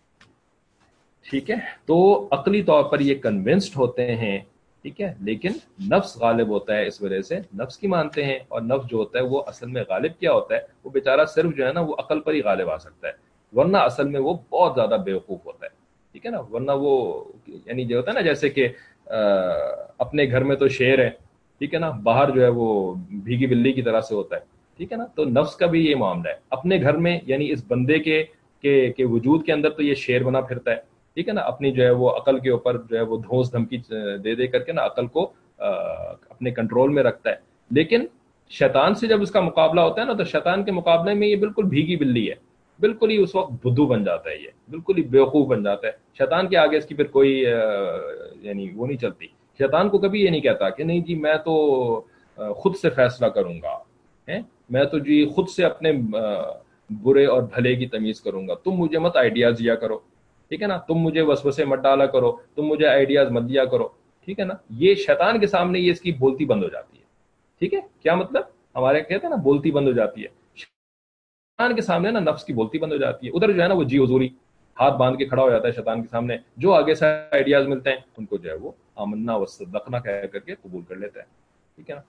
S1: ٹھیک ہے۔ تو عقلی طور پر یہ کنونسڈ ہوتے ہیں، ٹھیک ہے، لیکن نفس غالب ہوتا ہے، اس وجہ سے نفس کی مانتے ہیں۔ اور نفس جو ہوتا ہے وہ اصل میں غالب کیا ہوتا ہے؟ وہ بیچارہ صرف جو ہے نا وہ عقل پر ہی غالب آ سکتا ہے، ورنہ اصل میں وہ بہت زیادہ بیوقوف ہوتا ہے، ٹھیک ہے نا۔ ورنہ وہ یعنی جو ہوتا ہے نا جیسے کہ اپنے گھر میں تو شیر ہے، ٹھیک ہے نا، باہر جو ہے وہ بھیگی بلی کی طرح سے ہوتا ہے، ٹھیک ہے نا۔ تو نفس کا بھی یہ معاملہ ہے، اپنے گھر میں یعنی اس بندے کے وجود کے اندر تو یہ شیر بنا پھرتا ہے، ٹھیک ہے نا، اپنی جو ہے وہ عقل کے اوپر جو ہے وہ دھوس دھمکی دے دے کر کے نا عقل کو اپنے کنٹرول میں رکھتا ہے۔ لیکن شیطان سے جب اس کا مقابلہ ہوتا ہے نا، تو شیطان کے مقابلے میں یہ بالکل بھیگی بلی ہے، بالکل ہی اس وقت بدھو بن جاتا ہے، یہ بالکل ہی بیوقوف بن جاتا ہے۔ شیطان کے آگے اس کی پھر کوئی یعنی وہ نہیں چلتی۔ شیطان کو کبھی یہ نہیں کہتا کہ نہیں جی میں تو خود سے فیصلہ کروں گا، میں تو جی خود سے اپنے برے اور بھلے کی تمیز کروں گا، تم مجھے مت آئیڈیاز دیا کرو، ٹھیک ہے نا، تم مجھے وسوسے مت ڈالا کرو، تم مجھے آئیڈیاز مت دیا کرو، ٹھیک ہے نا۔ یہ شیطان کے سامنے یہ اس کی بولتی بند ہو جاتی ہے، ٹھیک ہے، کیا مطلب، ہمارے کہتے ہیں نا بولتی بند ہو جاتی ہے، شیطان کے سامنے نا نفس کی بولتی بند ہو جاتی ہے، ادھر جو ہے نا وہ جی حضوری ہاتھ باندھ کے کھڑا ہو جاتا ہے شیطان کے سامنے، جو آگے سے آئیڈیاز ملتے ہیں ان کو جو ہے وہ آمنا وصدقنا کہہ کر کے قبول کر لیتا ہے، ٹھیک ہے نا۔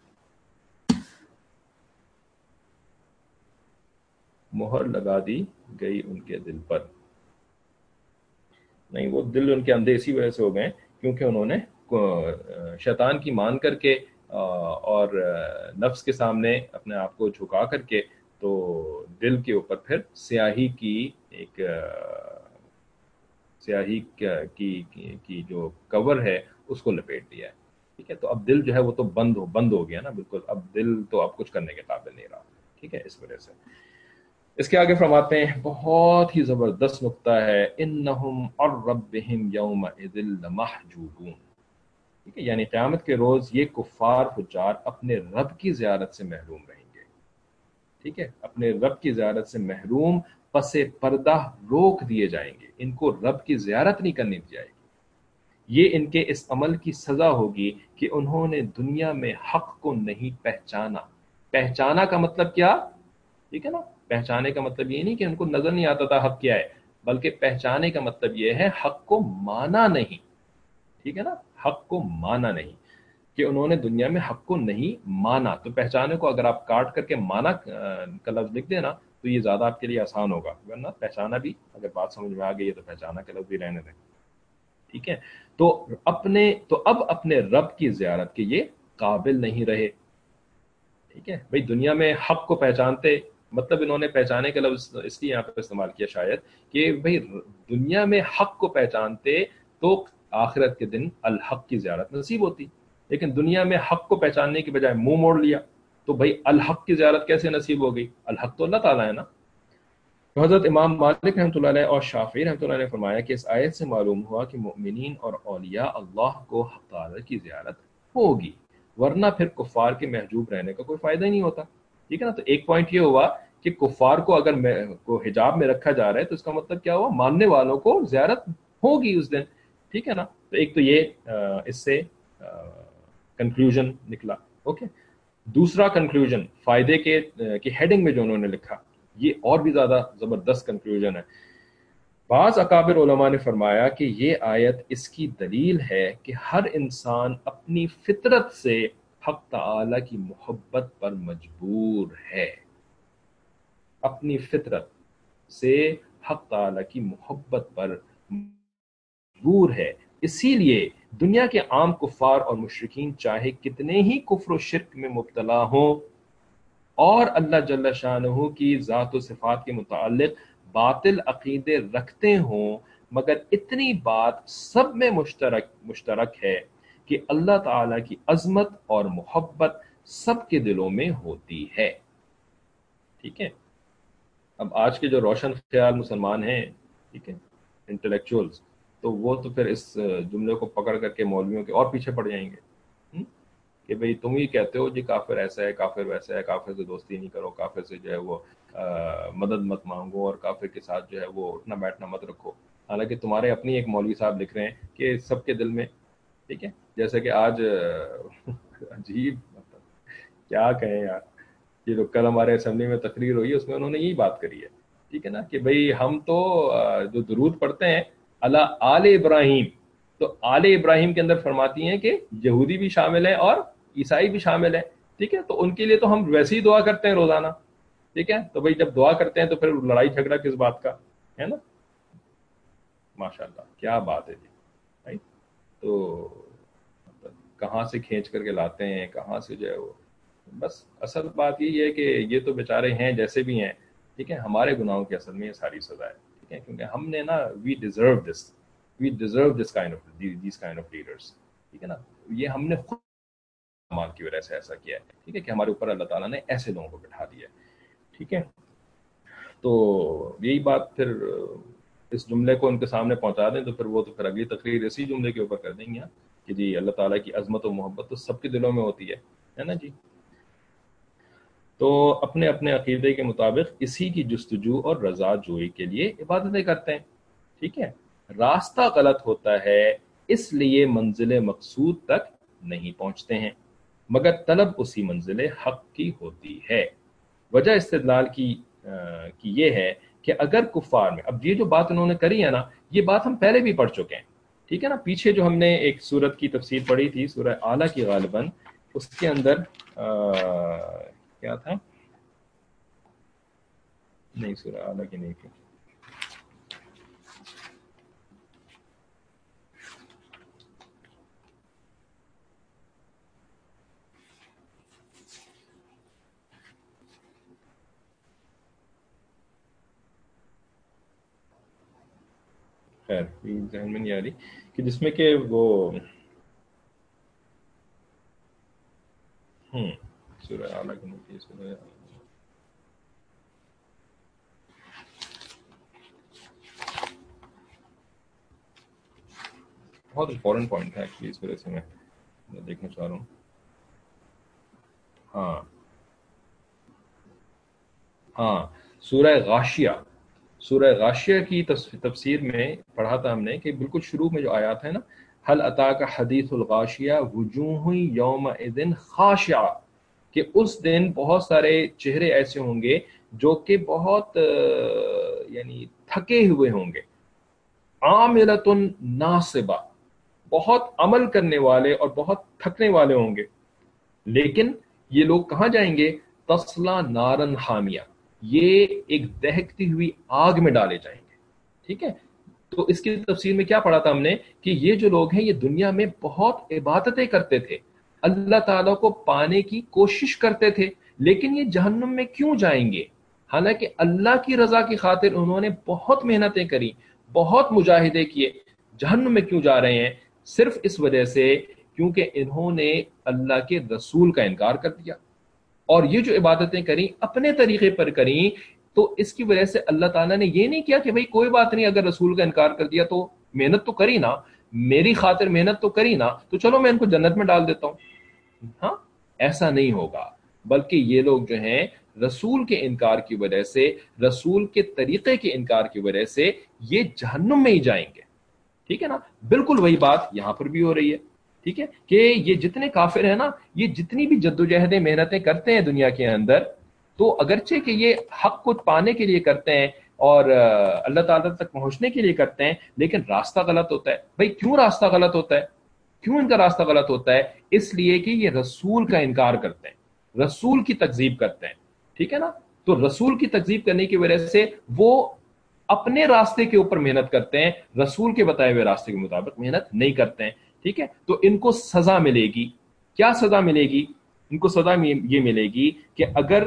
S1: مہر لگا دی گئی ان کے دل پر، نہیں وہ دل ان کے اندھے اسی وجہ سے ہو گئے کیونکہ انہوں نے شیطان کی مان کر کے اور نفس کے سامنے اپنے آپ کو جھکا کر کے تو دل کے اوپر پھر سیاہی کی ایک سیاہی کی جو کور ہے اس کو لپیٹ دیا ہے، ٹھیک ہے، تو اب دل جو ہے وہ تو بند ہو گیا نا بالکل، اب دل تو اب کچھ کرنے کے قابل نہیں رہا، ٹھیک ہے، اس وجہ سے۔ اس کے آگے فرماتے ہیں بہت ہی زبردست نقطہ ہے، انہم عن ربہم یومئذ لمحجوبون، ٹھیک ہے، یعنی قیامت کے روز یہ کفار فجار اپنے رب کی زیارت سے محروم رہیں گے، ٹھیک ہے، اپنے رب کی زیارت سے محروم، پس پردہ روک دیے جائیں گے، ان کو رب کی زیارت نہیں کرنی دی جائے گی، یہ ان کے اس عمل کی سزا ہوگی کہ انہوں نے دنیا میں حق کو نہیں پہچانا۔ پہچانا کا مطلب کیا، ٹھیک ہے نا، پہچانے کا مطلب یہ نہیں کہ ان کو نظر نہیں آتا تھا حق کیا ہے، بلکہ پہچانے کا مطلب یہ ہے حق کو مانا نہیں، ٹھیک ہے نا، حق کو مانا نہیں، کہ انہوں نے دنیا میں حق کو نہیں مانا۔ تو پہچانے کو اگر آپ کاٹ کر کے مانا کا لفظ لکھ دینا تو یہ زیادہ آپ کے لیے آسان ہوگا، ورنہ پہچانا بھی اگر بات سمجھ میں آ گئی ہے تو پہچانا کا لفظ بھی رہنے دیں، ٹھیک ہے۔ تو اب اپنے رب کی زیارت کے یہ قابل نہیں رہے، ٹھیک ہے بھئی، دنیا میں حق کو پہچانتے، مطلب انہوں نے پہچانے کا لفظ اس لیے یہاں پہ استعمال کیا شاید کہ بھئی دنیا میں حق کو پہچانتے تو آخرت کے دن الحق کی زیارت نصیب ہوتی، لیکن دنیا میں حق کو پہچاننے کی بجائے منہ موڑ لیا تو بھئی الحق کی زیارت کیسے نصیب ہو گئی، الحق تو اللہ تعالیٰ ہے نا۔ تو حضرت امام مالک رحمۃ اللہ علیہ اور شافعی رحمۃ اللہ علیہ نے فرمایا کہ اس آیت سے معلوم ہوا کہ مؤمنین اور اولیاء اللہ کو حق تعالی کی زیارت ہوگی، ورنہ پھر کفار کے محجوب رہنے کا کوئی فائدہ ہی نہیں ہوتا، ٹھیک ہے نا۔ تو ایک پوائنٹ یہ ہوا کہ کفار کو اگر کو حجاب میں رکھا جا رہا ہے تو اس کا مطلب کیا ہوا، ماننے والوں کو زیارت ہوگی اس دن، ٹھیک ہے نا۔ تو ایک تو یہ اس سے کنکلوژن نکلا، اوکے۔ دوسرا کنکلوژن فائدے کی ہیڈنگ میں جو انہوں نے لکھا یہ اور بھی زیادہ زبردست کنکلوژن ہے۔ بعض اکابر علماء نے فرمایا کہ یہ آیت اس کی دلیل ہے کہ ہر انسان اپنی فطرت سے حق تعالی کی محبت پر مجبور ہے، اپنی فطرت سے حق تعالی کی محبت پر مجبور ہے، اسی لیے دنیا کے عام کفار اور مشرکین چاہے کتنے ہی کفر و شرک میں مبتلا ہوں اور اللہ جل شانہ کی ذات و صفات کے متعلق باطل عقیدے رکھتے ہوں، مگر اتنی بات سب میں مشترک ہے کہ اللہ تعالی کی عظمت اور محبت سب کے دلوں میں ہوتی ہے، ٹھیک ہے۔ اب آج کے جو روشن خیال مسلمان ہیں، ٹھیک ہے، انٹلیکچوئلز، تو وہ تو پھر اس جملے کو پکڑ کر کے مولویوں کے اور پیچھے پڑ جائیں گے کہ بھئی تم ہی کہتے ہو جی کافر ایسا ہے، کافر ویسا ہے، کافر سے دوستی نہیں کرو، کافر سے جو ہے وہ مدد مت مانگو، اور کافر کے ساتھ جو ہے وہ اٹھنا بیٹھنا مت رکھو، حالانکہ تمہارے اپنی ایک مولوی صاحب لکھ رہے ہیں کہ سب کے دل میں، ٹھیک ہے، جیسے کہ آج عجیب، مطلب کیا کہیں یار، یہ جو کل ہمارے اسمبلی میں تقریر ہوئی اس میں انہوں نے یہی بات کری ہے، ٹھیک ہے نا، کہ بھئی ہم تو جو درود پڑھتے ہیں اللہ آل ابراہیم، تو آل ابراہیم کے اندر فرماتی ہیں کہ یہودی بھی شامل ہیں اور عیسائی بھی شامل ہیں، ٹھیک ہے، تو ان کے لیے تو ہم ویسے ہی دعا کرتے ہیں روزانہ، ٹھیک ہے، تو بھئی جب دعا کرتے ہیں تو پھر لڑائی جھگڑا کس بات کا ہے نا۔ ماشاء اللہ کیا بات ہے جی بھائی، تو مطلب کہاں سے کھینچ کر کے لاتے ہیں، کہاں سے جو ہے وہ، بس اصل بات یہی ہے کہ یہ تو بیچارے ہیں جیسے بھی ہیں، ٹھیک ہے، ہمارے گناہوں کی اصل میں یہ ساری سزا ہے، ٹھیک ہے، کیونکہ ہم نے نا we deserve this kind of leaders, ٹھیک ہے نا، یہ ہم نے خود مال کی وجہ سے ایسا کیا ہے، ٹھیک ہے، کہ ہمارے اوپر اللہ تعالیٰ نے ایسے لوگوں کو بٹھا دیا ہے، ٹھیک ہے۔ تو یہی بات پھر اس جملے کو ان کے سامنے پہنچا دیں تو پھر وہ تو پھر اگلی تقریر اسی جملے کے اوپر کر دیں گے کہ جی اللہ تعالیٰ کی عظمت و محبت تو سب کے دلوں میں ہوتی ہے نا جی۔ تو اپنے اپنے عقیدے کے مطابق اسی کی جستجو اور رضا جوئی کے لیے عبادتیں کرتے ہیں. ٹھیک ہے. راستہ غلط ہوتا ہے اس لیے منزل مقصود تک نہیں پہنچتے ہیں، مگر طلب اسی منزل حق کی ہوتی ہے. وجہ استدلال کی یہ ہے کہ اگر کفار میں، اب یہ جو بات انہوں نے کری ہے نا، یہ بات ہم پہلے بھی پڑھ چکے ہیں. ٹھیک ہے نا. پیچھے جو ہم نے ایک سورت کی تفسیر پڑھی تھی، سورہ اعلیٰ کی غالباً، اس کے اندر کیا تھا؟ نہیں، سورہ اعلیٰ کی نہیں تھی. خیر ذہن میں نہیں آ رہی، کہ جس میں کہ وہ ہوں سورہ اعلیٰ کی نہیں تھی. سورہ بہت امپورٹنٹ پوائنٹ ہے ایکچولی، اس وجہ سے میں دیکھنا چاہ رہا ہوں. ہاں ہاں، سورہ غاشیہ. سورہ غاشیہ کی تفسیر میں پڑھا تھا ہم نے کہ بالکل شروع میں جو آیات ہے نا، حل اتاک حدیث الغاشیہ وجوہ یومئذ خاشعہ، کہ اس دن بہت سارے چہرے ایسے ہوں گے جو کہ بہت یعنی تھکے ہوئے ہوں گے. عاملۃ ناصبہ، بہت عمل کرنے والے اور بہت تھکنے والے ہوں گے. لیکن یہ لوگ کہاں جائیں گے؟ تسلا نارن حامیہ، یہ ایک دہکتی ہوئی آگ میں ڈالے جائیں گے. ٹھیک ہے. تو اس کی تفسیر میں کیا پڑھا تھا ہم نے کہ یہ جو لوگ ہیں یہ دنیا میں بہت عبادتیں کرتے تھے، اللہ تعالیٰ کو پانے کی کوشش کرتے تھے، لیکن یہ جہنم میں کیوں جائیں گے؟ حالانکہ اللہ کی رضا کی خاطر انہوں نے بہت محنتیں کری، بہت مجاہدے کیے. جہنم میں کیوں جا رہے ہیں؟ صرف اس وجہ سے کیونکہ انہوں نے اللہ کے رسول کا انکار کر دیا، اور یہ جو عبادتیں کریں اپنے طریقے پر کریں. تو اس کی وجہ سے اللہ تعالیٰ نے یہ نہیں کیا کہ بھئی کوئی بات نہیں، اگر رسول کا انکار کر دیا تو محنت تو کری نا، میری خاطر محنت تو کری نا، تو چلو میں ان کو جنت میں ڈال دیتا ہوں. ہاں، ایسا نہیں ہوگا. بلکہ یہ لوگ جو ہیں رسول کے انکار کی وجہ سے، رسول کے طریقے کے انکار کی وجہ سے یہ جہنم میں ہی جائیں گے. ٹھیک ہے نا. بالکل وہی بات یہاں پر بھی ہو رہی ہے. ٹھیک ہے کہ یہ جتنے کافر ہیں نا، یہ جتنی بھی جدوجہدیں محنتیں کرتے ہیں دنیا کے اندر، تو اگرچہ کہ یہ حق کو پانے کے لیے کرتے ہیں اور اللہ تعالیٰ تک پہنچنے کے لیے کرتے ہیں، لیکن راستہ غلط ہوتا ہے. بھائی کیوں راستہ غلط ہوتا ہے؟ کیوں ان کا راستہ غلط ہوتا ہے؟ اس لیے کہ یہ رسول کا انکار کرتے ہیں، رسول کی تکذیب کرتے ہیں. ٹھیک ہے نا. تو رسول کی تکذیب کرنے کی وجہ سے وہ اپنے راستے کے اوپر محنت کرتے ہیں، رسول کے بتائے ہوئے راستے کے مطابق محنت نہیں کرتے ہیں. ٹھیک ہے. تو ان کو سزا ملے گی. کیا سزا ملے گی؟ ان کو سزا یہ ملے گی کہ اگر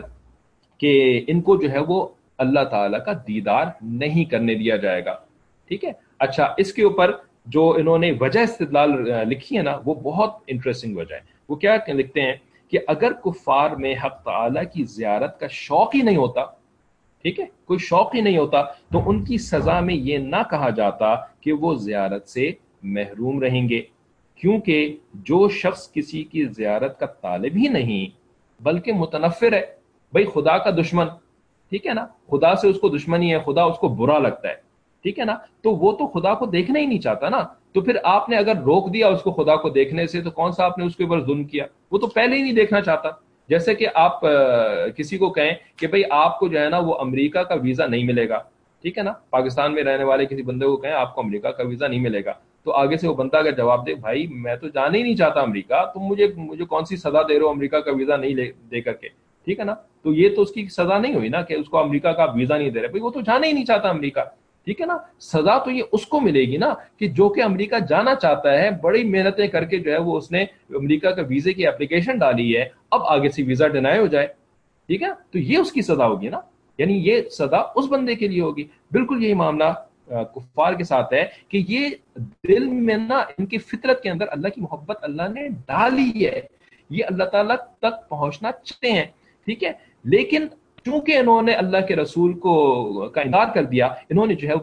S1: کہ ان کو جو ہے وہ اللہ تعالیٰ کا دیدار نہیں کرنے دیا جائے گا. ٹھیک ہے. اچھا، اس کے اوپر جو انہوں نے وجہ استدلال لکھی ہے نا، وہ بہت انٹرسٹنگ وجہ ہے. وہ کیا لکھتے ہیں کہ اگر کفار میں حق تعالیٰ کی زیارت کا شوق ہی نہیں ہوتا، ٹھیک ہے، کوئی شوق ہی نہیں ہوتا، تو ان کی سزا میں یہ نہ کہا جاتا کہ وہ زیارت سے محروم رہیں گے. کیونکہ جو شخص کسی کی زیارت کا طالب ہی نہیں بلکہ متنفر ہے، بھئی خدا کا دشمن، ٹھیک ہے نا، خدا سے اس کو دشمنی ہے، خدا اس کو برا لگتا ہے، ٹھیک ہے نا، تو وہ تو خدا کو دیکھنا ہی نہیں چاہتا نا. تو پھر آپ نے اگر روک دیا اس کو خدا کو دیکھنے سے، تو کون سا آپ نے اس کے اوپر ظلم کیا؟ وہ تو پہلے ہی نہیں دیکھنا چاہتا. جیسے کہ آپ کسی کو کہیں کہ بھئی آپ کو جو ہے نا وہ امریکہ کا ویزا نہیں ملے گا، ٹھیک ہے نا، پاکستان میں رہنے والے کسی بندے کو کہیں آپ کو امریکہ کا ویزا نہیں ملے گا، تو آگے سے وہ بندہ اگر جواب دے بھائی میں تو جانا ہی نہیں چاہتا امریکہ، تم مجھے کون سی سزا دے رہے ہو امریکہ کا ویزا نہیں دے کر کے، ٹھیک ہے نا، تو یہ تو اس کی سزا نہیں ہوئی نا کہ اس کو امریکہ کا ویزا نہیں دے رہے، بھائی وہ تو جانا ہی نہیں چاہتا امریکہ. ٹھیک ہے نا. سزا تو یہ اس کو ملے گی نا کہ جو کہ امریکہ جانا چاہتا ہے، بڑی محنتیں کر کے جو ہے وہ اس نے امریکہ کا ویزے کی اپلیکیشن ڈالی ہے، اب آگے سے ویزا ڈینائی ہو جائے. ٹھیک ہے. تو یہ اس کی سزا ہوگی نا، یعنی یہ سزا اس بندے کے لیے ہوگی. بالکل یہی معاملہ کفار کے ساتھ ہے کہ یہ دل میں نا ان کی فطرت کے اندر اللہ کی محبت اللہ نے ڈالی ہے، یہ اللہ تعالیٰ تک پہنچنا چاہتے ہیں. ٹھیک ہے. لیکن چونکہ انہوں نے اللہ کے رسول کا انکار کر دیا، انہوں نے جو ہے وہ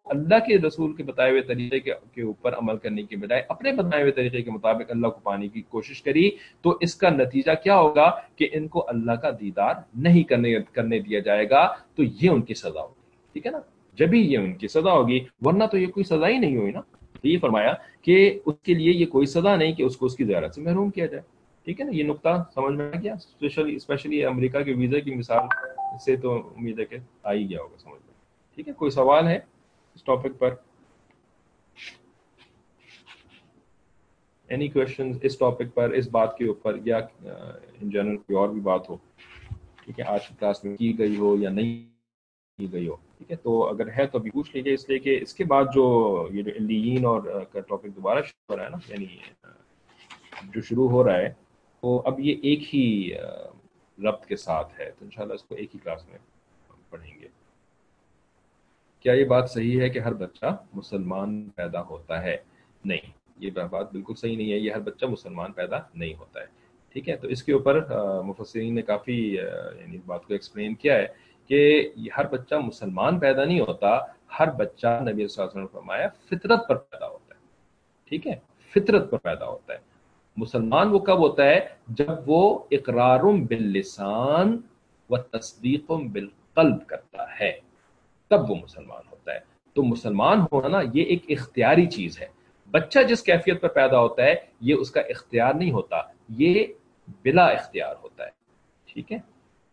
S1: اللہ کے رسول کے بتائے ہوئے طریقے کے اوپر عمل کرنے کی بجائے اپنے بتائے ہوئے طریقے کے مطابق اللہ کو پانے کی کوشش کری، تو اس کا نتیجہ کیا ہوگا کہ ان کو اللہ کا دیدار نہیں کرنے دیا جائے گا، تو یہ ان کی سزا ہوگی، ٹھیک ہے نا، جبھی یہ ان کی سزا ہوگی، ورنہ تو یہ کوئی سزا ہی نہیں ہوئی نا۔ تو یہ فرمایا کہ اس کے لیے یہ کوئی سزا نہیں کہ اس کو اس کی زیارت سے محروم کیا جائے، ٹھیک ہے نا۔ یہ نقطہ سمجھ میں آ گیا، اسپیشلی امریکہ کے ویزا کی مثال سے تو امید ہے کہ آ ہی گیا ہوگا سمجھ میں، ٹھیک ہے۔ کوئی سوال ہے اس ٹاپک پر؟ اینی کوشچن اس ٹاپک پر، اس بات کے اوپر، یا ان جنرل کوئی اور بھی بات ہو، ٹھیک ہے، آج کی کلاس میں کی گئی ہو یا نہیں کی گئی ہو، ٹھیک ہے، تو اگر ہے تو ابھی پوچھ لیجیے، اس لیے کہ اس کے بعد جو یہ جو علیین اور کا ٹاپک دوبارہ شروع ہو رہا ہے نا، یعنی جو شروع ہو رہا ہے، تو اب یہ ایک ہی ربط کے ساتھ ہے، تو انشاءاللہ اس کو ایک ہی کلاس میں پڑھیں گے۔ کیا یہ بات صحیح ہے کہ ہر بچہ مسلمان پیدا ہوتا ہے؟ نہیں، یہ بات بالکل صحیح نہیں ہے، یہ ہر بچہ مسلمان پیدا نہیں ہوتا ہے، ٹھیک ہے۔ تو اس کے اوپر مفسرین نے کافی یعنی اس بات کو ایکسپلین کیا ہے کہ یہ ہر بچہ مسلمان پیدا نہیں ہوتا، ہر بچہ نبی صلی اللہ علیہ وسلم نے فرمایا فطرت پر پیدا ہوتا ہے، ٹھیک ہے، فطرت پر پیدا ہوتا ہے۔ مسلمان وہ کب ہوتا ہے؟ جب وہ اقرار باللسان و تصدیق بالقلب کرتا ہے، تب وہ مسلمان ہوتا ہے۔ تو مسلمان ہونا نا یہ ایک اختیاری چیز ہے۔ بچہ جس کیفیت پر پیدا ہوتا ہے یہ اس کا اختیار نہیں ہوتا، یہ بلا اختیار ہوتا ہے، ٹھیک ہے۔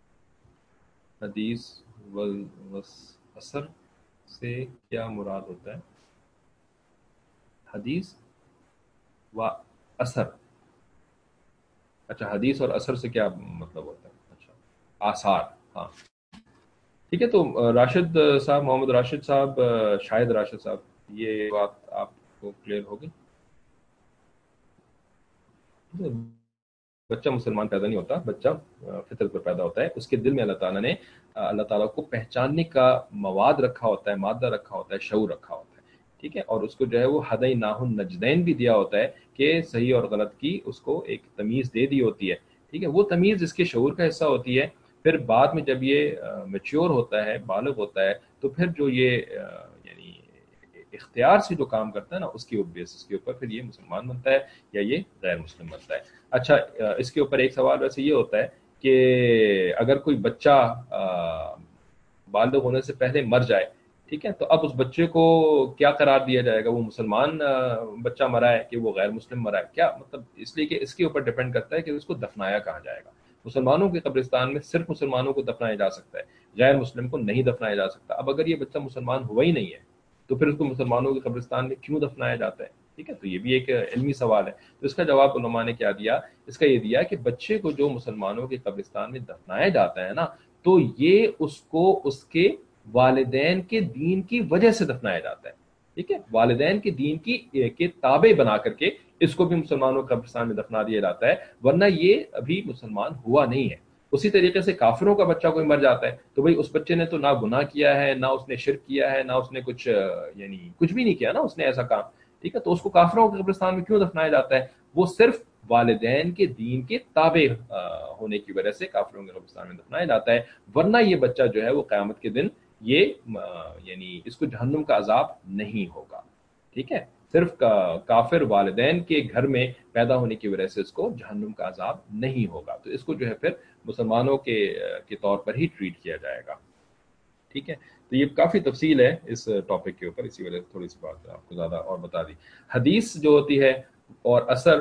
S1: حدیث اثر سے کیا مراد ہوتا ہے؟ حدیث و اثر، اچھا، حدیث اور اثر سے کیا مطلب ہوتا ہے؟ اچھا، آثار، ہاں ٹھیک ہے۔ تو راشد صاحب، محمد راشد صاحب، شاہد راشد صاحب، یہ بات آپ کو کلیئر ہوگی؟ بچہ مسلمان پیدا نہیں ہوتا، بچہ فطرت پر پیدا ہوتا ہے، اس کے دل میں اللہ تعالیٰ نے اللہ تعالیٰ کو پہچاننے کا مواد رکھا ہوتا ہے، مادہ رکھا ہوتا ہے، شعور رکھا ہوتا ہے، ٹھیک ہے، اور اس کو جو ہے وہ ہدیناہ النجدین بھی دیا ہوتا ہے کہ صحیح اور غلط کی اس کو ایک تمیز دے دی ہوتی ہے، ٹھیک ہے۔ وہ تمیز اس کے شعور کا حصہ ہوتی ہے، پھر بعد میں جب یہ میچیور ہوتا ہے، بالغ ہوتا ہے، تو پھر جو یہ یعنی اختیار سے جو کام کرتا ہے نا، اس کی بیسس کے اوپر پھر یہ مسلمان بنتا ہے یا یہ غیر مسلم بنتا ہے۔ اچھا، اس کے اوپر ایک سوال ویسے یہ ہوتا ہے کہ اگر کوئی بچہ بالغ ہونے سے پہلے مر جائے، ٹھیک ہے، تو اب اس بچے کو کیا قرار دیا جائے گا؟ وہ مسلمان بچہ مرا ہے کہ وہ غیر مسلم مرا ہے؟ کیا مطلب، اس لیے کہ اس کے اوپر ڈیپینڈ کرتا ہے کہ اس کو دفنایا کہاں جائے گا۔ مسلمانوں کے قبرستان میں صرف مسلمانوں کو دفنایا جا سکتا ہے، غیر مسلم کو نہیں دفنایا جا سکتا۔ اب اگر یہ بچہ مسلمان ہوا ہی نہیں ہے تو پھر اس کو مسلمانوں کے قبرستان میں کیوں دفنایا جاتا ہے؟ ٹھیک ہے، تو یہ بھی ایک علمی سوال ہے۔ تو اس کا جواب علماء نے کیا دیا؟ اس کا یہ دیا کہ بچے کو جو مسلمانوں کے قبرستان میں دفنایا جاتا ہے نا، تو یہ اس کو اس کے والدین کے دین کی وجہ سے دفنایا جاتا ہے، ٹھیک ہے، والدین کے دین کے تابع بنا کر کے اس کو بھی مسلمانوں کے قبرستان میں دفنا دیا جاتا ہے، ورنہ یہ ابھی مسلمان ہوا نہیں ہے۔ اسی طریقے سے کافروں کا بچہ کوئی مر جاتا ہے تو بھئی اس بچے نے تو نہ گناہ کیا ہے، نہ اس نے شرک کیا ہے، نہ اس نے کچھ یعنی کچھ بھی نہیں کیا نا اس نے ایسا کام، ٹھیک ہے، تو اس کو کافروں کے قبرستان میں کیوں دفنایا جاتا ہے؟ وہ صرف والدین کے دین کے تابع ہونے کی وجہ سے کافروں کے قبرستان میں دفنایا جاتا ہے، ورنہ یہ بچہ جو ہے وہ قیامت کے دن یہ یعنی اس کو جہنم کا عذاب نہیں ہوگا، ٹھیک ہے، صرف کافر والدین کے گھر میں پیدا ہونے کی وجہ سے اس کو جہنم کا عذاب نہیں ہوگا، تو اس کو جو ہے پھر مسلمانوں کے طور پر ہی ٹریٹ کیا جائے گا، ٹھیک ہے۔ تو یہ کافی تفصیل ہے اس ٹاپک کے اوپر، اسی وجہ سے تھوڑی سی بات آپ کو زیادہ اور بتا دی۔ حدیث جو ہوتی ہے اور اثر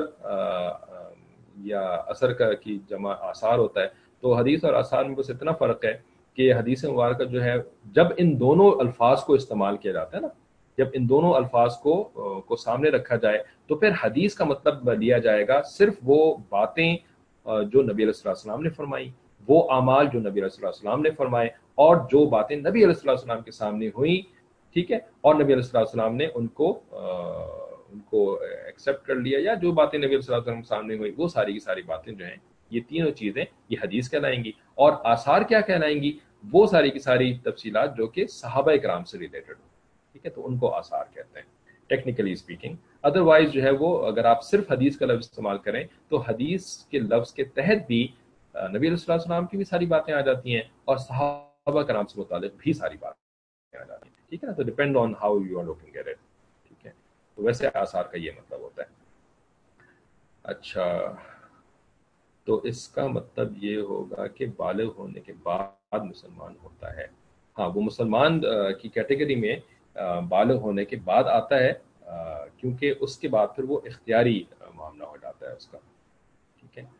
S1: یا اثر کا کی جمع آثار ہوتا ہے، تو حدیث اور آثار میں بس اتنا فرق ہے کہ حدیث مبارکہ جو ہے جب ان دونوں الفاظ کو استعمال کیا جاتا ہے نا، جب ان دونوں الفاظ کو سامنے رکھا جائے تو پھر حدیث کا مطلب لیا جائے گا صرف وہ باتیں جو نبی علیہ السلام نے فرمائی، وہ اعمال جو نبی علیہ السلام نے فرمائے، اور جو باتیں نبی علیہ السلام کے سامنے ہوئیں، ٹھیک ہے، اور نبی علیہ السلام نے ان کو ایکسیپٹ کر لیا، یا جو باتیں نبی علیہ السلام کے سامنے ہوئی وہ ساری کی ساری باتیں جو ہیں، یہ تینوں چیزیں یہ حدیث کہلائیں گی۔ اور آثار کیا کہلائیں گی؟ وہ ساری کی ساری تفصیلات جو کہ صحابہ کرام سے ریلیٹڈ ہو، ٹھیک ہے، تو ان کو آثار کہتے ہیں ٹیکنیکلی اسپیکنگ۔ ادروائز جو ہے وہ اگر آپ صرف حدیث کا لفظ استعمال کریں تو حدیث کے لفظ کے تحت بھی نبی علیہ السلام کی بھی ساری باتیں آ جاتی ہیں اور صحابہ کرام سے متعلق بھی ساری بات آ جاتی ہیں. ٹھیک ہے نا. تو depend on how you are looking at it. ٹھیک ہے. تو ویسے آثار کا یہ مطلب ہوتا ہے. اچھا, تو اس کا مطلب یہ ہوگا کہ بالغ ہونے کے بعد مسلمان ہوتا ہے. ہاں, وہ مسلمان کی کیٹیگری میں بالغ ہونے کے بعد آتا ہے, کیونکہ اس کے بعد پھر وہ اختیاری معاملہ ہو جاتا ہے اس کا. ٹھیک ہے.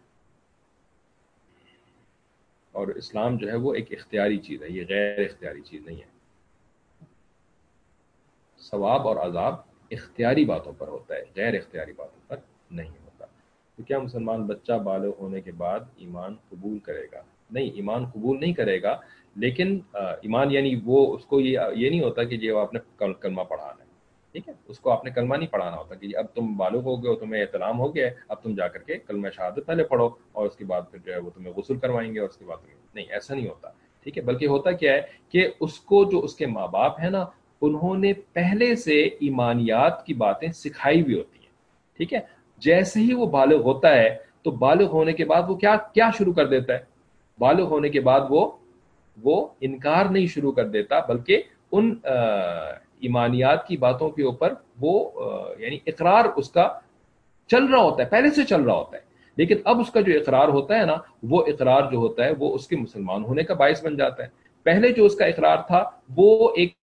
S1: اور اسلام جو ہے وہ ایک اختیاری چیز ہے, یہ غیر اختیاری چیز نہیں ہے. ثواب اور عذاب اختیاری باتوں پر ہوتا ہے, غیر اختیاری باتوں پر نہیں ہوتا. تو کیا مسلمان بچہ بالغ ہونے کے بعد ایمان قبول کرے گا؟ نہیں, ایمان قبول نہیں کرے گا, لیکن ایمان یعنی وہ اس کو یہ نہیں ہوتا کہ یہ آپ نے کلمہ پڑھانا ہے. ٹھیک ہے, اس کو آپ نے کلمہ نہیں پڑھانا ہوتا کہ اب تم بالغ ہو گئے ہو, تمہیں احترام ہو گیا ہے, اب تم جا کر کے کلمہ شہادت پہلے پڑھو اور اس کے بعد پھر جو ہے وہ تمہیں غسل کروائیں گے اور اس کے بعد تمہیں, نہیں, ایسا نہیں ہوتا. ٹھیک ہے, بلکہ ہوتا کیا ہے کہ اس کو جو اس کے ماں باپ ہیں نا, انہوں نے پہلے سے ایمانیات کی باتیں سکھائی ہوئی ہوتی ہیں. ٹھیک ہے. جیسے ہی وہ بالغ ہوتا ہے تو بالغ ہونے کے بعد وہ کیا شروع کر دیتا ہے؟ بالغ ہونے کے بعد وہ انکار نہیں شروع کر دیتا, بلکہ ان ایمانیات کی باتوں کے اوپر وہ یعنی اقرار اس کا چل رہا ہوتا ہے, پہلے سے چل رہا ہوتا ہے. لیکن اب اس کا جو اقرار ہوتا ہے نا, وہ اقرار جو ہوتا ہے وہ اس کے مسلمان ہونے کا باعث بن جاتا ہے. پہلے جو اس کا اقرار تھا وہ ایک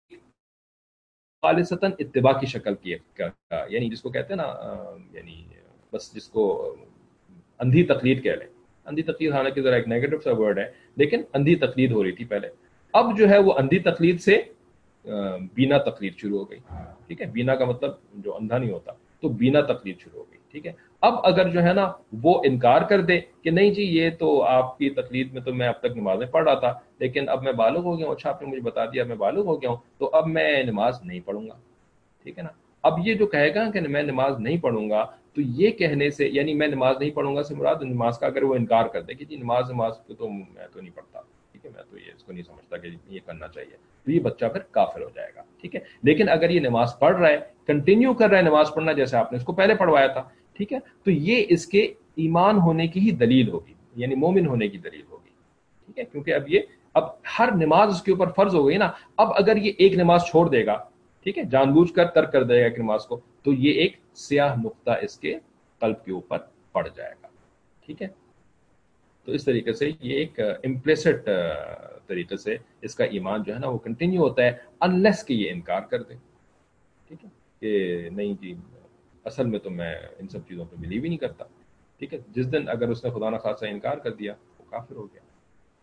S1: خالصتاً اتباع کی شکل کی, یعنی جس کو کہتے ہیں نا, یعنی بس جس کو اندھی تقلید کہہ لیں. اندھی تقلید حالانکہ ذرا ایک نیگیٹو سا ورڈ ہے, لیکن اندھی تقلید ہو رہی تھی پہلے. اب جو ہے وہ اندھی تقلید سے بینا تقلید شروع ہو گئی. ٹھیک ہے, بینا کا مطلب جو اندھا نہیں ہوتا, تو بینا تقلید شروع ہو گئی. ٹھیک ہے. اب اگر جو ہے نا وہ انکار کر دے کہ نہیں جی یہ تو آپ کی تقلید میں تو میں اب تک نمازیں پڑھ رہا تھا, لیکن اب میں بالغ ہو گیا ہوں, اچھا آپ نے مجھے بتا دیا میں بالغ ہو گیا ہوں, تو اب میں نماز نہیں پڑھوں گا. ٹھیک ہے نا. اب یہ جو کہے گا کہ میں نماز نہیں پڑھوں گا, تو یہ کہنے سے یعنی میں نماز نہیں پڑھوں گا سے مراد نماز کا اگر وہ انکار کر دے کہ جی نماز کو تو میں تو نہیں پڑھتا, ٹھیک ہے, میں تو یہ اس کو نہیں سمجھتا کہ یہ کرنا چاہیے, تو یہ بچہ پھر کافر ہو جائے گا. ٹھیک ہے. لیکن اگر یہ نماز پڑھ رہا ہے, کنٹینیو کر رہا ہے نماز پڑھنا جیسے آپ نے اس کو پہلے پڑھوایا تھا, ٹھیک ہے, تو یہ اس کے ایمان ہونے کی ہی دلیل ہوگی, یعنی مومن ہونے کی دلیل ہوگی. ٹھیک ہے, کیونکہ اب ہر نماز اس کے اوپر فرض ہو گئی نا. اب اگر یہ ایک نماز چھوڑ دے گا, ٹھیک ہے, جان بوجھ کر ترک کر دے گا کہ نماز کو, تو یہ ایک سیاہ نقطہ اس کے قلب کے اوپر پڑ جائے گا. ٹھیک ہے. تو اس طریقے سے یہ ایک امپلیسٹ طریقے سے اس کا ایمان جو ہے نا وہ کنٹینیو ہوتا ہے, انلیس کہ یہ انکار کر دے. ٹھیک ہے, کہ نہیں جی اصل میں تو میں ان سب چیزوں پہ بلیو ہی نہیں کرتا. ٹھیک ہے. جس دن اگر اس نے خدا نخواستہ انکار کر دیا وہ کافر ہو گیا.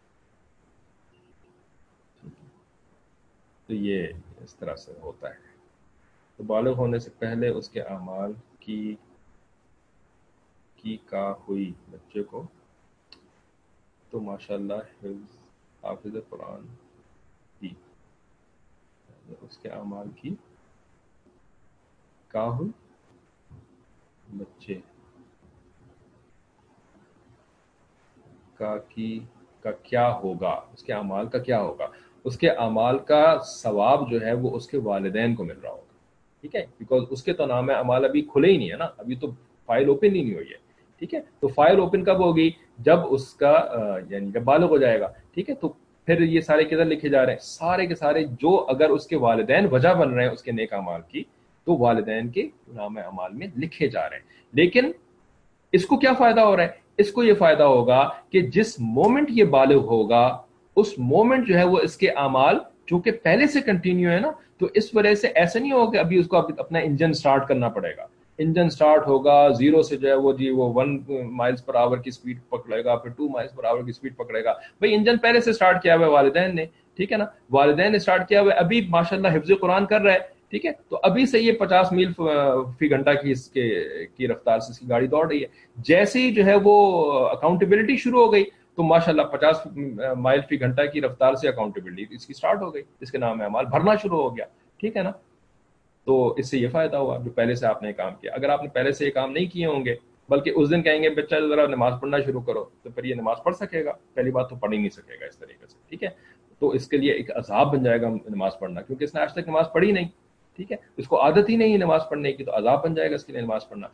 S1: تو یہ اس طرح سے ہوتا ہے. تو بالغ ہونے سے پہلے اس کے اعمال کی کا ہوئی بچے کو تو ماشاءاللہ حافظ قرآن کی اس کے اعمال کی کا ہوئی بچے کا کیا ہوگا, اس کے اعمال کا کیا ہوگا. اس کے اعمال کا ثواب جو ہے وہ اس کے والدین کو مل رہا ہوگا. ٹھیک ہے, بیکاز اس کے تو نام اعمال ابھی کھلے ہی نہیں ہے نا, ابھی تو فائل اوپن ہی نہیں ہوئی ہے. ٹھیک ہے, تو فائل اوپن کب ہوگی؟ جب اس کا یعنی جب بالغ ہو جائے گا. ٹھیک ہے, تو پھر یہ سارے کدھر لکھے جا رہے ہیں؟ سارے کے سارے جو اگر اس کے والدین وجہ بن رہے ہیں اس کے نیک اعمال کی, تو والدین کے نام اعمال میں لکھے جا رہے ہیں. لیکن اس کو کیا فائدہ ہو رہا ہے؟ اس کو یہ فائدہ ہوگا کہ جس مومنٹ یہ بالغ ہوگا اس مومنٹ جو ہے وہ اس کے اعمال چونکہ پہلے سے کنٹینیو ہے نا, تو اس وجہ سے ایسا نہیں ہوگا کہ ابھی اس کو اپنا انجن سٹارٹ کرنا پڑے گا. انجن سٹارٹ ہوگا زیرو سے جو ہے وہ جی وہ 1 مائلز پر آور کی سپیڈ پکڑے گا, پھر 2 مائلز پر آور کی سپیڈ پکڑے گا. بھائی انجن پہلے سے سٹارٹ کیا ہوا ہے والدین نے. ٹھیک ہے نا, والدین نے سٹارٹ کیا ہوا ہے, ابھی ماشاءاللہ حفظ قرآن کر رہا ہے. ٹھیک ہے, تو ابھی سے یہ 50 میل فی گھنٹہ کی اس کی رفتار سے اس کی گاڑی دوڑ رہی ہے. جیسے ہی جو ہے وہ اکاؤنٹیبلٹی شروع ہو گئی تو ماشاءاللہ 50 مائل فی گھنٹہ کی رفتار سے اکاؤنٹیبلٹی اس کی سٹارٹ ہو گئی, اس کے نام اعمال بھرنا شروع ہو گیا. ٹھیک ہے نا. تو اس سے یہ فائدہ ہوا جو پہلے سے آپ نے کام کیا. اگر آپ نے پہلے سے یہ کام نہیں کیے ہوں گے بلکہ اس دن کہیں گے بچہ ذرا نماز پڑھنا شروع کرو, تو پھر یہ نماز پڑھ سکے گا؟ پہلی بات تو پڑھ ہی نہیں سکے گا اس طریقے سے. ٹھیک ہے, تو اس کے لیے ایک عذاب بن جائے گا نماز پڑھنا, کیونکہ اس نے آج تک نماز پڑھی نہیں. ٹھیک ہے, اس کو عادت ہی نہیں ہے نماز پڑھنے کی, تو عذاب بن جائے گا اس کے لیے نماز پڑھنا.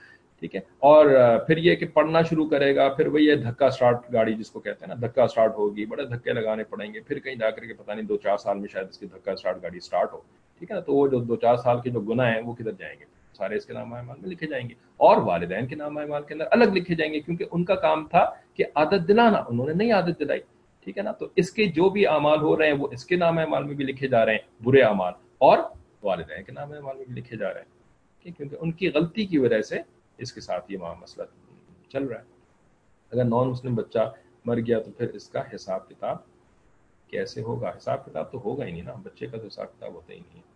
S1: ٹھیک ہے. اور پھر یہ کہ پڑھنا شروع کرے گا, پھر وہی یہ دھکا اسٹارٹ گاڑی جس کو کہتے ہیں نا, دھکا اسٹارٹ ہوگی, بڑے دھکے لگانے پڑیں گے, پھر کہیں جا کر کے پتہ نہیں 2-4 سال میں شاید اس کی دھکا اسٹارٹ گاڑی اسٹارٹ ہو. ٹھیک ہے نا, تو وہ جو 2-4 سال کے جو گناہ ہیں وہ کدھر جائیں گے, سارے اس کے نام اعمال میں لکھے جائیں گے, اور والدین کے نام اعمال کے اندر الگ لکھے جائیں گے, کیونکہ ان کا کام تھا کہ عادت دلانا, انہوں نے نہیں عادت دلائی. ٹھیک ہے نا, تو اس کے جو بھی اعمال ہو رہے ہیں وہ اس کے نام اعمال میں بھی لکھے جا رہے ہیں برے اعمال, اور والدین کے نام اعمال میں بھی لکھے جا رہے ہیں, کیونکہ ان کی غلطی کی وجہ سے اس کے ساتھ یہ مسئلہ چل رہا ہے. اگر نان مسلم بچہ مر گیا تو پھر اس کا حساب کتاب کیسے ہوگا؟ حساب کتاب تو ہوگا ہی نہیں نا, بچے کا تو حساب کتاب ہوتا ہی نہیں ہے.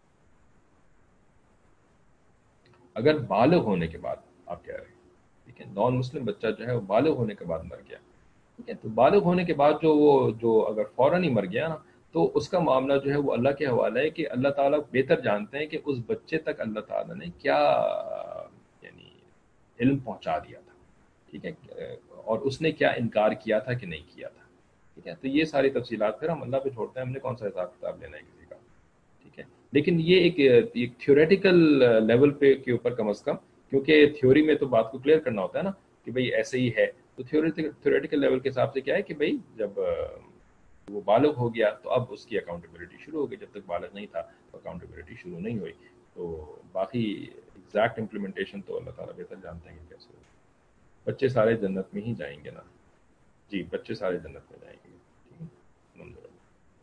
S1: اگر بالغ ہونے کے بعد آپ کہہ رہے ہیں, ٹھیک ہے, نان مسلم بچہ جو ہے وہ بالغ ہونے کے بعد مر گیا, ٹھیک ہے, تو بالغ ہونے کے بعد جو اگر فوراً ہی مر گیا نا, تو اس کا معاملہ جو ہے وہ اللہ کے حوالے ہے کہ اللہ تعالیٰ بہتر جانتے ہیں کہ اس بچے تک اللہ تعالیٰ نے کیا یعنی علم پہنچا دیا تھا. ٹھیک ہے, اور اس نے کیا انکار کیا تھا کہ نہیں کیا تھا. ٹھیک ہے, تو یہ ساری تفصیلات پھر ہم اللہ پہ چھوڑتے ہیں, ہم نے کون سا حساب کتاب لینا ہے کسی کا. ٹھیک ہے, لیکن یہ ایک تھیوریٹیکل لیول پہ کے اوپر کم از کم, کیونکہ تھیوری میں تو بات کو کلیئر کرنا ہوتا ہے نا کہ بھئی ایسے ہی ہے, تو تھیوریٹیکل لیول کے حساب سے کیا ہے کہ بھئی جب وہ بالغ ہو گیا تو اب اس کی اکاؤنٹیبلٹی شروع ہو گئی, جب تک بالغ نہیں تھا تو اکاؤنٹیبلٹی شروع نہیں ہوئی. تو باقی ایگزیکٹ امپلیمنٹیشن تو اللہ تعالیٰ بہتر جانتے ہیں کہ کیسے ہوگی. بچے سارے جنت میں ہی جائیں گے نا جی, بچے سارے جنت میں جائیں گے. ٹھیک ہے, الحمد للہ.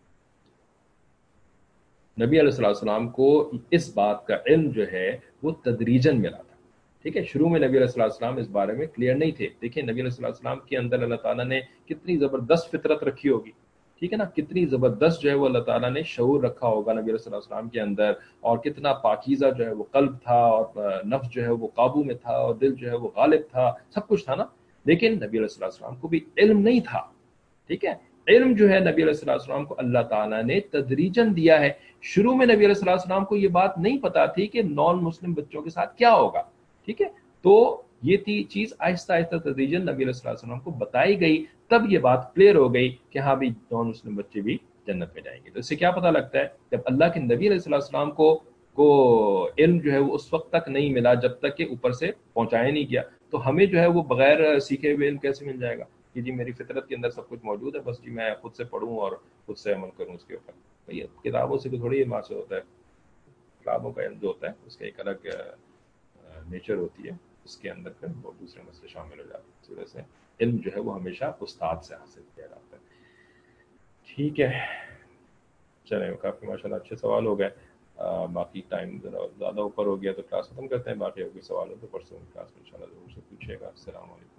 S1: نبی علیہ السلام کو اس بات کا علم جو ہے وہ تدریجاً ملا تھا. ٹھیک ہے, شروع میں نبی علیہ السلام اس بارے میں کلیئر نہیں تھے. دیکھیں نبی علیہ السلام کے اندر اللہ تعالیٰ نے کتنی زبردست فطرت رکھی ہوگی. ٹھیک ہے نا, کتنی زبردست جو ہے وہ اللہ تعالیٰ نے شعور رکھا ہوگا نبی علیہ السلام کے اندر, اور کتنا پاکیزہ جو ہے وہ قلب تھا, اور نفس جو ہے وہ قابو میں تھا, اور دل جو ہے وہ غالب تھا, سب کچھ تھا نا. لیکن نبی علیہ السلام کو بھی علم نہیں تھا. ٹھیک ہے, علم جو ہے نبی علیہ السلام کو اللہ تعالیٰ نے تدریجاً دیا ہے. شروع میں نبی علیہ السلام کو یہ بات نہیں پتا تھی کہ نان مسلم بچوں کے ساتھ کیا ہوگا. ٹھیک ہے, تو یہ چیز آہستہ آہستہ تدریجاً نبی علیہ السلام کو بتائی گئی, تب یہ بات کلیئر ہو گئی کہ ہاں بھی نان مسلم بچے بھی جنت میں جائیں گے. تو اس سے کیا پتہ لگتا ہے, جب اللہ کے نبی علیہ السلام کو علم جو ہے وہ اس وقت تک نہیں ملا جب تک کہ اوپر سے پہنچایا نہیں گیا, تو ہمیں جو ہے وہ بغیر سیکھے ہوئے علم کیسے مل جائے گا کہ جی میری فطرت کے اندر سب کچھ موجود ہے, بس جی میں خود سے پڑھوں اور خود سے عمل کروں اس کے اوپر. بھئی کتابوں سے تو تھوڑی علم حاصل ہوتا ہے. کتابوں کا علم جو ہوتا ہے اس کا ایک الگ نیچر ہوتی ہے, اس کے اندر پھر بہت دوسرے مسئلے شامل ہو جاتے ہیں. اس وجہ سے علم جو ہے وہ ہمیشہ استاد سے حاصل کیا جاتا ہے. ٹھیک ہے, چلیں کافی ماشاء اللہ اچھے سوال ہو گئے. باقی ٹائم ذرا زیادہ اوپر ہو گیا تو کلاس ختم کرتے ہیں. باقی اگر کوئی سوال ہو تو پرسوں کلاس میں انشاءاللہ ضرور سے پوچھیے گا. السلام علیکم.